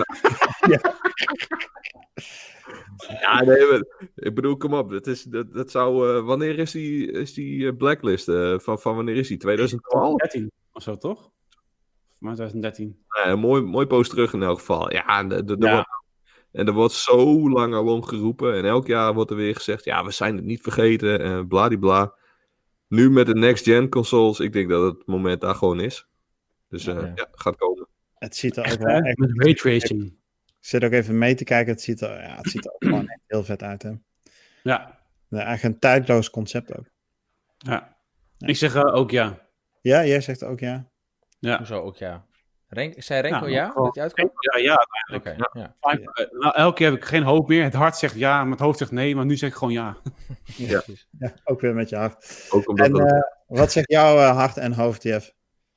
Speaker 2: ja, nee, ik bedoel, kom op. Dat zou, wanneer is die blacklist? Van wanneer is die? 2012?
Speaker 3: 13 of zo, toch? Maar 2013.
Speaker 2: Ja, mooi post terug in elk geval. Ja, er wordt zo lang al om geroepen. En elk jaar wordt er weer gezegd, ja, we zijn het niet vergeten. En bladibla. Nu met de next-gen consoles, ik denk dat het moment daar gewoon is. Dus gaat komen.
Speaker 1: Het ziet er ook wel echt...
Speaker 3: Met raytracing.
Speaker 1: Ik zit ook even mee te kijken. Het ziet er ook gewoon echt heel vet uit, hè?
Speaker 3: Ja.
Speaker 1: Eigenlijk een tijdloos concept ook.
Speaker 3: Ja. Ik zeg ook ja.
Speaker 1: Ja, jij zegt ook ja.
Speaker 4: Ja. Hoezo ook ja? Zei Renko ja? Dat hij uitkomt?
Speaker 3: Ja, uiteindelijk.
Speaker 4: Okay, ja.
Speaker 3: Nou, elke keer heb ik geen hoop meer. Het hart zegt ja, maar het hoofd zegt nee. Maar nu zeg ik gewoon ja.
Speaker 1: Ja, ook weer met je hart.
Speaker 2: Ook omdat
Speaker 1: en wat zegt jouw hart en hoofd, Jeff?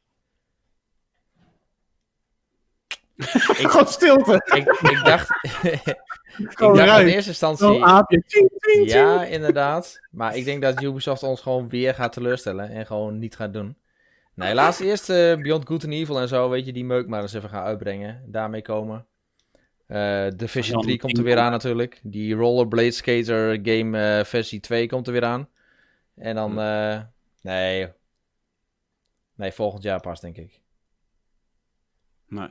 Speaker 3: Gewoon stilte.
Speaker 4: Ik dacht... ik dacht in eerste instantie... Ja, inderdaad. Maar ik denk dat Ubisoft ons gewoon weer gaat teleurstellen. En gewoon niet gaat doen. Nee, laat eerst Beyond Good and Evil en zo, weet je, die meuk maar eens even gaan uitbrengen. Daarmee komen. Division 3 komt er weer aan natuurlijk. Die Rollerblade Skater game versie 2 komt er weer aan. En dan... Nee, volgend jaar pas, denk ik.
Speaker 3: Nee.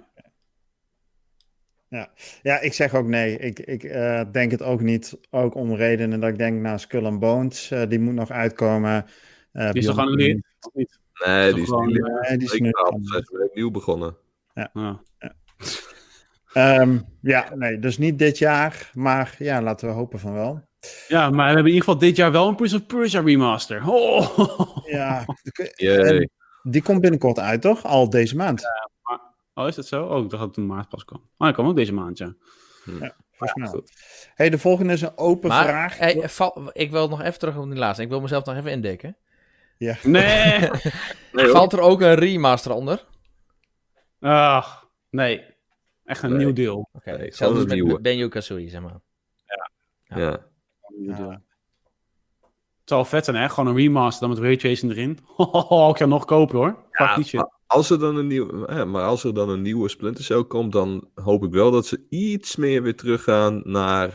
Speaker 1: Ja, ik zeg ook nee. Ik denk het ook niet. Ook om redenen dat ik denk, nou, Skull and Bones, die moet nog uitkomen.
Speaker 3: Die is toch aan niet?
Speaker 2: Nee, die is
Speaker 1: gewoon,
Speaker 2: niet. Die is nieuw begonnen.
Speaker 1: Ja. Nee, dus niet dit jaar. Maar ja, laten we hopen van wel.
Speaker 3: Ja, maar we hebben in ieder geval dit jaar wel een Prince of Persia remaster. Oh.
Speaker 1: Ja, die komt binnenkort uit, toch? Al deze maand.
Speaker 3: Ja, maar, is dat zo? Oh, ik dacht dat het in maart pas kwam. Maar hij kwam ook deze maand, ja.
Speaker 1: Ja, volgens mij. Hey, de volgende is een open vraag.
Speaker 4: Hey, ik wil nog even terug op die laatste. Ik wil mezelf nog even indekken.
Speaker 1: Ja.
Speaker 3: Nee.
Speaker 4: Valt er ook een remaster onder?
Speaker 3: Ach. Nee, echt een nieuw deel.
Speaker 4: Oké,
Speaker 2: Nee,
Speaker 4: hetzelfde
Speaker 2: gewoon
Speaker 4: als
Speaker 2: een
Speaker 4: met
Speaker 2: nieuwe.
Speaker 4: Banjo-Kazooie, zeg maar.
Speaker 2: Ja.
Speaker 3: Een nieuw deel. Het zal vet zijn, hè? Gewoon een remaster dan met raytracing erin. Ik ga nog kopen, hoor. Fuck die shit.
Speaker 2: Maar als er dan een nieuwe Splinter Cell komt, dan hoop ik wel dat ze iets meer weer teruggaan naar,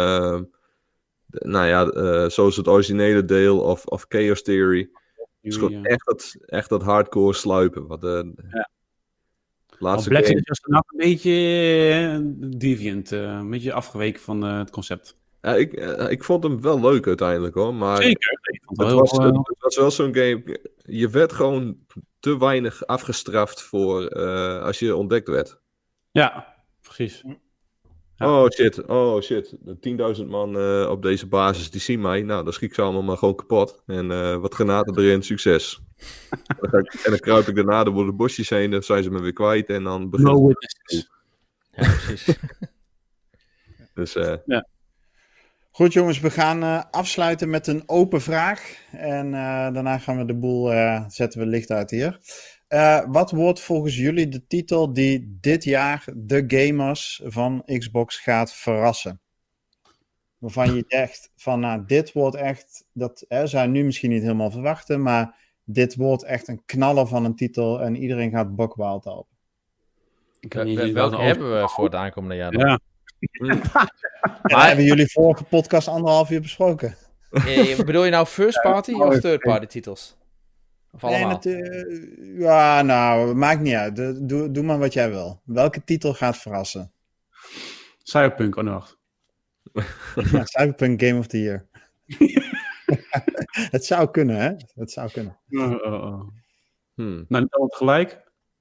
Speaker 2: zoals het originele deel of Chaos Theory. Dus gewoon echt dat hardcore sluipen. Wat laatste
Speaker 3: Black
Speaker 2: game...
Speaker 3: is dus een beetje deviant, een beetje afgeweken van het concept.
Speaker 2: Ja, ik vond hem wel leuk uiteindelijk, hoor. Maar
Speaker 3: Zeker. Ik vond het
Speaker 2: het was wel zo'n game... Je werd gewoon te weinig afgestraft voor als je ontdekt werd.
Speaker 3: Ja, precies. Ja.
Speaker 2: Oh shit. 10.000 man op deze basis, die zien mij. Nou, dan schiet ik ze allemaal maar gewoon kapot. En wat granaten erin, succes. En dan kruip ik daarna door de bosjes heen, dan zijn ze me weer kwijt. En dan begint
Speaker 3: No witnesses.
Speaker 4: Ja, precies.
Speaker 2: Dus,
Speaker 3: Ja.
Speaker 1: Goed jongens, we gaan afsluiten met een open vraag. En daarna gaan we de boel, zetten we licht uit hier. Wat wordt volgens jullie de titel die dit jaar de gamers van Xbox gaat verrassen? Waarvan je zegt van, nou, dit wordt echt, dat zou je nu misschien niet helemaal verwachten, maar dit wordt echt een knaller van een titel en iedereen gaat buckwild op.
Speaker 4: Welke hebben we voor het aankomende jaar dan?
Speaker 3: Ja.
Speaker 1: Maar hebben jullie vorige podcast 1,5 uur besproken?
Speaker 4: Bedoel je nou first party of third party titels? Of allemaal?
Speaker 1: Ja, nou, maakt niet uit. Doe maar wat jij wil. Welke titel gaat verrassen?
Speaker 3: Cyberpunk, wacht.
Speaker 1: Cyberpunk Game of the Year. Het zou kunnen, hè? Het zou kunnen.
Speaker 3: Nou, niet allemaal tegelijk.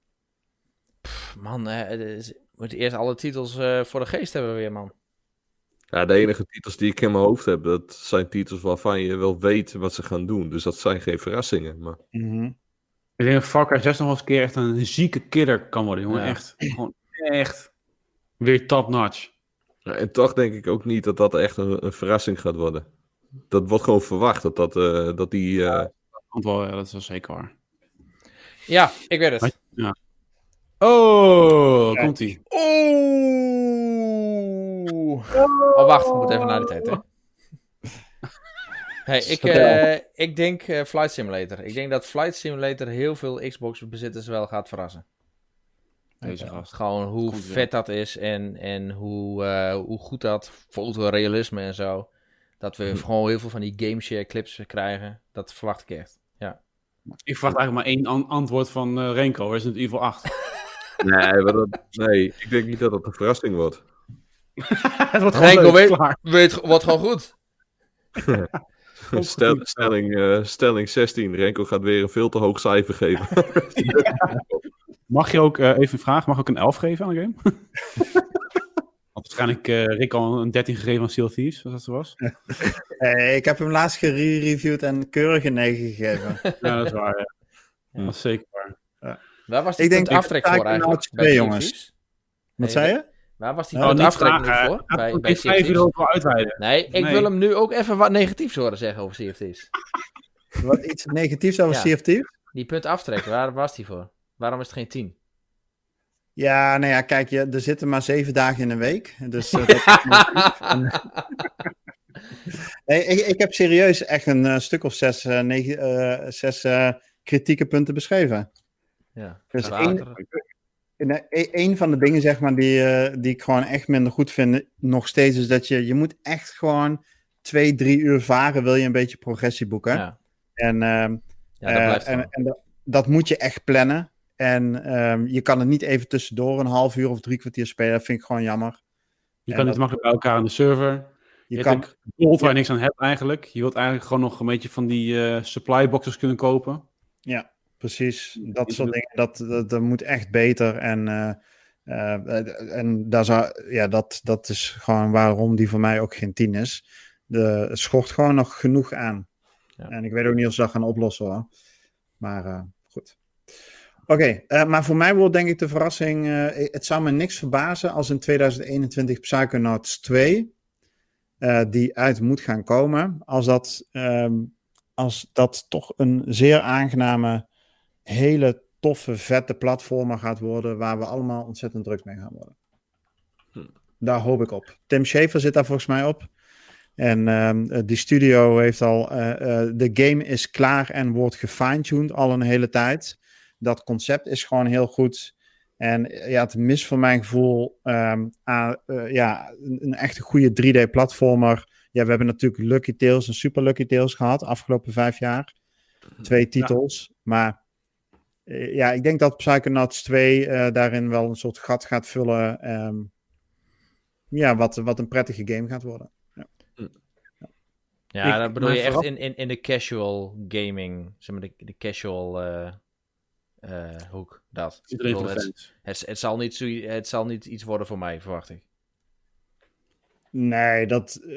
Speaker 4: Man, we moeten eerst alle titels voor de geest hebben weer, man.
Speaker 2: Ja, de enige titels die ik in mijn hoofd heb, dat zijn titels waarvan je wel weet wat ze gaan doen. Dus dat zijn geen verrassingen. Maar...
Speaker 3: Ik denk dat Far Cry 6 nog eens een keer echt een zieke killer kan worden, jongen. Ja. Echt. Gewoon echt weer top notch.
Speaker 2: Ja, en toch denk ik ook niet dat dat echt een verrassing gaat worden. Dat wordt gewoon verwacht dat die...
Speaker 3: Ja, dat is wel zeker waar.
Speaker 4: Ja, ik weet het.
Speaker 3: Ja. Oh, komt-ie.
Speaker 4: Oh, wacht, ik moet even naar de tijd, hè. Hey, ik denk Flight Simulator. Ik denk dat Flight Simulator heel veel Xbox-bezitters wel gaat verrassen.
Speaker 3: Deze gast.
Speaker 4: Gewoon hoe vet dat is en hoe goed dat, fotorealisme en zo. Dat we gewoon heel veel van die gameshare clips krijgen. Dat verwacht ik echt, ja.
Speaker 3: Ik verwacht eigenlijk maar één antwoord van Renko. Resident Evil 8.
Speaker 2: Nee, ik denk niet dat dat een verrassing wordt.
Speaker 3: Het wordt gewoon
Speaker 4: Renko wordt gewoon goed.
Speaker 2: Stelling 16. Renko gaat weer een veel te hoog cijfer geven.
Speaker 3: Mag je ook, even een vraag, mag ik ook een 11 geven aan de game? Had waarschijnlijk Rick al een 13 gegeven aan Sea of Thieves, zoals dat zo was.
Speaker 1: Ik heb hem laatst gereviewd en keurig een 9 gegeven.
Speaker 3: Ja, dat is waar. Ja. Dat is zeker waar.
Speaker 1: Ja.
Speaker 4: Waar was die punt aftrek voor eigenlijk?
Speaker 1: Bij jongens. Wat zei je?
Speaker 4: Waar was die punt aftrek nu voor? Bij Sea of Thieves?
Speaker 3: Uitweiden.
Speaker 4: Nee, ik wil hem nu ook even wat negatiefs horen zeggen over Sea of Thieves.
Speaker 1: Wat iets negatiefs over Sea of Thieves?
Speaker 4: Die punt aftrek, waar was die voor? Waarom is het geen 10?
Speaker 1: Ja, nou ja, kijk, er zitten maar 7 dagen in een week. Dus dat nee, ik heb serieus echt een stuk of 6 kritieke punten beschreven.
Speaker 4: Ja,
Speaker 1: dus een van de dingen, zeg maar, die ik gewoon echt minder goed vind, nog steeds, is dat je moet echt gewoon 2-3 uur varen, wil je een beetje progressie boeken.
Speaker 4: Ja.
Speaker 1: En
Speaker 4: dat
Speaker 1: dat moet je echt plannen. En je kan het niet even tussendoor een half uur of 3 kwartier spelen. Dat vind ik gewoon jammer.
Speaker 3: Je kan niet makkelijk bij elkaar aan de server. Je kan waar je niks aan hebt eigenlijk. Je wilt eigenlijk gewoon nog een beetje van die supply boxes kunnen kopen.
Speaker 1: Ja, precies. Dat soort dingen. Dat moet echt beter. En dat is gewoon waarom die voor mij ook geen 10 is. Het schort gewoon nog genoeg aan. Ja. En ik weet ook niet of ze dat gaan oplossen, hoor. Maar goed. Oké, maar voor mij wordt denk ik de verrassing... het zou me niks verbazen als in 2021 Psychonauts 2... die uit moet gaan komen. Als dat toch een zeer aangename, hele toffe, vette platformer gaat worden, waar we allemaal ontzettend druk mee gaan worden. Daar hoop ik op. Tim Schafer zit daar volgens mij op. En die studio heeft al... de game is klaar en wordt gefine-tuned al een hele tijd. Dat concept is gewoon heel goed. En het mist voor mijn gevoel een echte goede 3D-platformer. Ja, we hebben natuurlijk Lucky Tales en Super Lucky Tales gehad de afgelopen 5 jaar. 2 titels. Ja. Maar ik denk dat Psychonauts 2 daarin wel een soort gat gaat vullen. Wat een prettige game gaat worden.
Speaker 4: Ja, dat bedoel je echt in de casual gaming, zeg maar de casual hoek, dat. Bedoel, het zal niet iets worden voor mij, verwacht ik.
Speaker 1: Nee,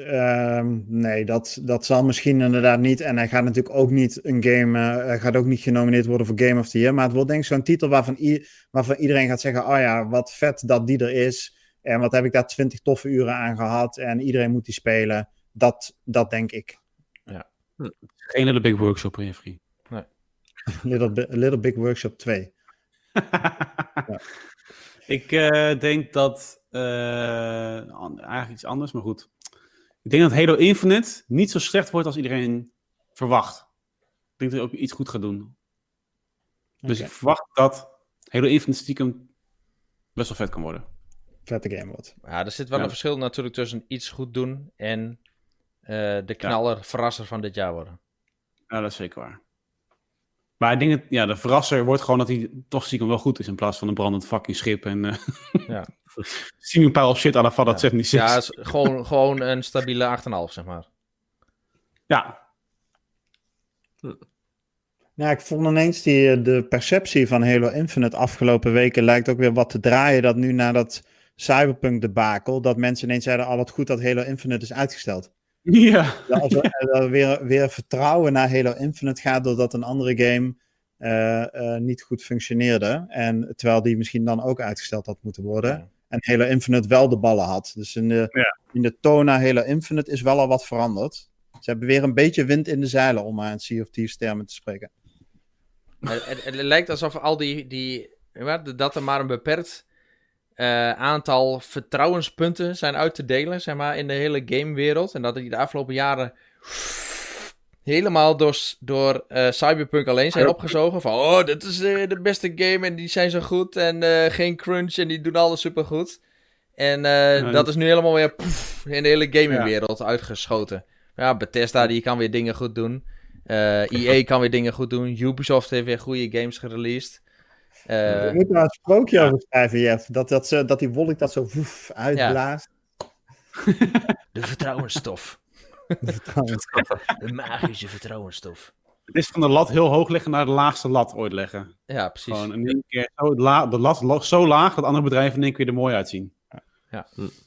Speaker 1: dat zal misschien inderdaad niet. En hij gaat natuurlijk ook niet hij gaat ook niet genomineerd worden voor Game of the Year. Maar het wordt denk ik zo'n titel waarvan iedereen gaat zeggen, oh ja, wat vet dat die er is. En wat heb ik daar 20 toffe uren aan gehad. En iedereen moet die spelen. Dat denk ik.
Speaker 3: Ja. Geen Little Big Workshop, Jeffrey.
Speaker 4: Nee.
Speaker 1: Little Big Workshop 2.
Speaker 3: Ja. Ik denk dat... eigenlijk iets anders, maar goed. Ik denk dat Halo Infinite niet zo slecht wordt als iedereen verwacht. Ik denk dat hij ook iets goed gaat doen. Dus ik verwacht dat Halo Infinite stiekem best wel vet kan worden.
Speaker 1: Vette game wordt.
Speaker 4: Ja, er zit wel een verschil natuurlijk tussen iets goed doen en de knaller verrasser van dit jaar worden.
Speaker 3: Ja, dat is zeker waar. Maar ik denk dat de verrasser wordt gewoon dat hij toch stiekem wel goed is in plaats van een brandend fucking schip en zien een paar shit à la Fallout 76.
Speaker 4: Ja, gewoon een stabiele 8,5 zeg maar.
Speaker 3: Ja.
Speaker 1: Ja, ik vond ineens de perceptie van Halo Infinite afgelopen weken lijkt ook weer wat te draaien. Dat nu na dat Cyberpunk debakel, dat mensen ineens zeiden, wat goed dat Halo Infinite is uitgesteld.
Speaker 3: Ja.
Speaker 1: Dat weer vertrouwen naar Halo Infinite gaat doordat een andere game niet goed functioneerde. En terwijl die misschien dan ook uitgesteld had moeten worden. Ja. En Halo Infinite wel de ballen had. Dus in de toon naar Halo Infinite is wel al wat veranderd. Ze hebben weer een beetje wind in de zeilen, om maar in Sea of Thieves termen te spreken.
Speaker 4: Het lijkt alsof al dat er maar een beperkt aantal vertrouwenspunten zijn uit te delen, zeg maar, in de hele gamewereld. En dat die de afgelopen jaren helemaal door Cyberpunk alleen zijn opgezogen. Van, dit is de beste game en die zijn zo goed en geen crunch en die doen alles supergoed. En dat is nu helemaal weer in de hele gamingwereld uitgeschoten. Ja, Bethesda die kan weer dingen goed doen. EA kan weer dingen goed doen. Ubisoft heeft weer goede games gereleased.
Speaker 1: Je moet daar een sprookje over schrijven, Jeff. Dat die wolk dat zo uitblaast.
Speaker 4: Ja. De vertrouwensstof. De magische vertrouwensstof.
Speaker 3: Het is van de lat heel hoog leggen naar de laagste lat ooit leggen.
Speaker 4: Ja, precies.
Speaker 3: Gewoon in één keer de lat zo laag dat andere bedrijven in één keer er mooi uitzien.
Speaker 4: Ja.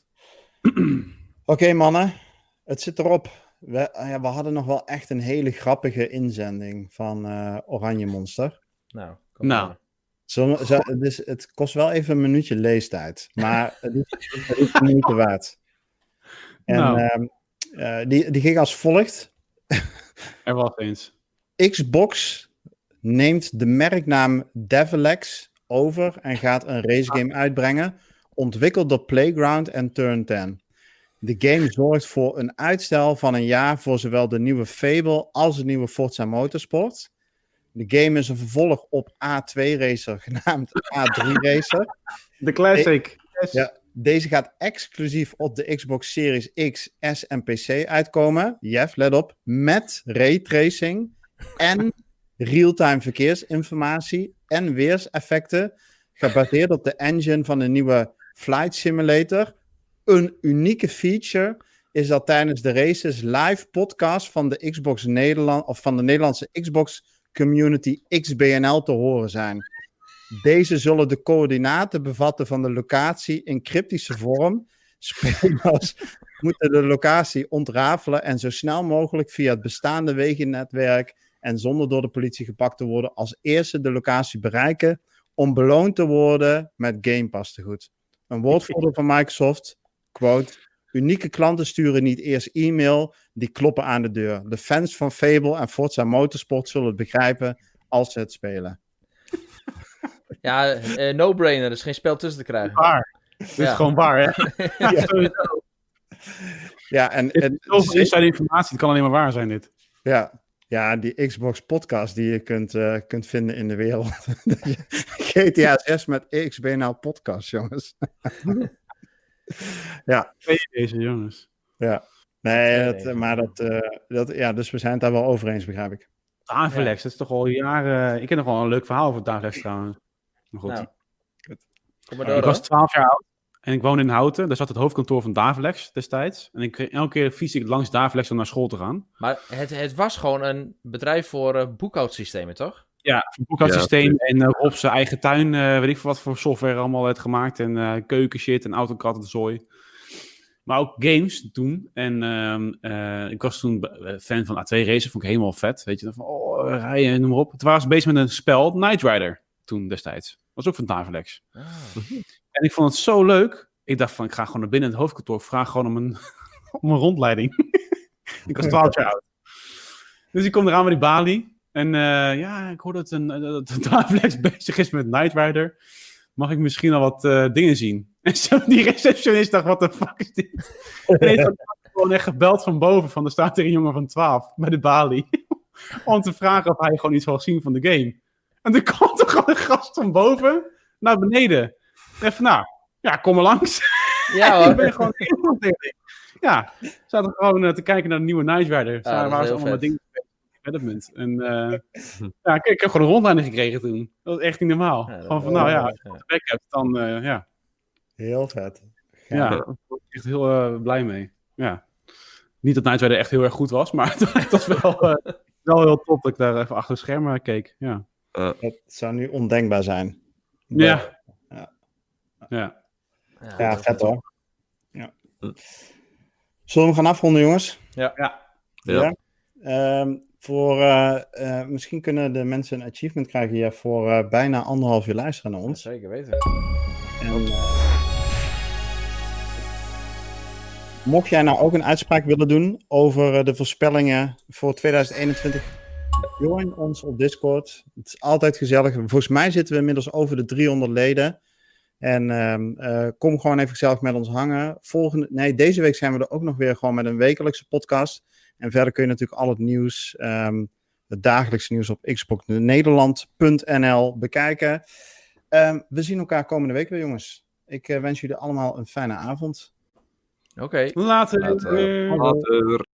Speaker 1: Oké, mannen. Het zit erop. We hadden nog wel echt een hele grappige inzending van Oranje Monster.
Speaker 4: Nou.
Speaker 1: Dus het kost wel even een minuutje leestijd. Maar het is een minuutje waard. En die ging als volgt.
Speaker 3: Er was eens.
Speaker 1: Xbox neemt de merknaam Devilex over en gaat een racegame uitbrengen. Ontwikkeld door Playground en Turn 10. De game zorgt voor een uitstel van een jaar voor zowel de nieuwe Fable als de nieuwe Forza Motorsport. De game is een vervolg op A2 Racer, genaamd A3 Racer.
Speaker 3: De classic.
Speaker 1: Deze gaat exclusief op de Xbox Series X, S en PC uitkomen. Jeff, let op. Met raytracing en real-time verkeersinformatie en weerseffecten. Gebaseerd op de engine van de nieuwe Flight Simulator. Een unieke feature is dat tijdens de races live podcasts van de Xbox Nederland of van de Nederlandse Xbox Community XBNL te horen zijn. Deze zullen de coördinaten bevatten van de locatie in cryptische vorm. Spelers moeten de locatie ontrafelen en zo snel mogelijk via het bestaande wegennetwerk en zonder door de politie gepakt te worden als eerste de locatie bereiken om beloond te worden met Game Pass tegoed. Een woordvoerder van Microsoft, quote, unieke klanten sturen niet eerst e-mail, die kloppen aan de deur. De fans van Fable en Forza Motorsport zullen het begrijpen als ze het spelen.
Speaker 4: Ja, no-brainer. Er is geen spel tussen te krijgen.
Speaker 3: Waar. Dit is gewoon waar, hè? Ja, sowieso.
Speaker 1: Ja, en
Speaker 3: Zoveel inside informatie, het kan alleen maar waar zijn, dit.
Speaker 1: Ja, die Xbox podcast die je kunt vinden in de wereld. GTA 6 met XBNL podcast, jongens. Ja.
Speaker 3: Deze jongens.
Speaker 1: Ja. Nee, dus we zijn het daar wel over eens, begrijp ik.
Speaker 3: Davelex, dat is toch al jaren... Ik ken nog wel een leuk verhaal over Davelex trouwens. Maar goed.
Speaker 4: Nou,
Speaker 3: Ik was 12 jaar oud en ik woonde in Houten. Daar zat het hoofdkantoor van Davelex destijds. En elke keer fietste ik langs Davelex om naar school te gaan.
Speaker 4: Maar het was gewoon een bedrijf voor boekhoudsystemen, toch?
Speaker 3: Ja, een boekhoudsysteem en op zijn eigen tuin, weet ik veel wat voor software allemaal werd gemaakt. En keukenshit en AutoCAD en zooi. Maar ook games toen. En ik was toen fan van A2 Racer, vond ik helemaal vet. Weet je, van rijden, noem maar op. Het was bezig met een spel, Knight Rider, toen destijds. Was ook van Davelex.
Speaker 4: Ah.
Speaker 3: En ik vond het zo leuk. Ik dacht van, ik ga gewoon naar binnen in het hoofdkantoor. Ik vraag gewoon om een rondleiding. Ik was 12 jaar oud. Dus ik kom eraan met die balie. En ik hoor dat Davelex bezig is met Knight Rider. Mag ik misschien al wat dingen zien? En zo die receptionist dacht, wat de fuck is dit? En heeft gewoon echt gebeld van boven. Van, er staat er een jongen van 12 bij de balie. Om te vragen of hij gewoon iets wil zien van de game. En er komt er gewoon een gast van boven naar beneden. En van, kom maar langs.
Speaker 4: Ja hoor.
Speaker 3: Ik ben gewoon helemaal tegen. Ja, zaten gewoon te kijken naar de nieuwe Knight Rider. Waar ze allemaal met dingen development. En ik heb gewoon een rondleiding gekregen toen. Dat was echt niet normaal. Ja, gewoon van, als je het bek hebt, dan
Speaker 1: Heel vet.
Speaker 3: Ja, daar ben ik echt heel blij mee. Ja. Niet dat Knight Rider echt heel erg goed was, maar het was wel heel top dat ik daar even achter de schermen keek. Ja.
Speaker 1: Het zou nu ondenkbaar zijn.
Speaker 3: Ja,
Speaker 1: vet hoor. Ja. Zullen we gaan afronden, jongens?
Speaker 4: Ja.
Speaker 1: Misschien kunnen de mensen een achievement krijgen hier voor bijna 1,5 uur luisteren naar ons.
Speaker 4: Zeker weten.
Speaker 1: En, mocht jij nou ook een uitspraak willen doen over de voorspellingen voor 2021, join ons op Discord. Het is altijd gezellig. Volgens mij zitten we inmiddels over de 300 leden. En kom gewoon even gezellig met ons hangen. Deze week zijn we er ook nog weer gewoon met een wekelijkse podcast. En verder kun je natuurlijk al het nieuws, het dagelijkse nieuws op xboxnederland.nl bekijken. We zien elkaar komende week weer, jongens. Ik wens jullie allemaal een fijne avond.
Speaker 4: Oké.
Speaker 3: Later.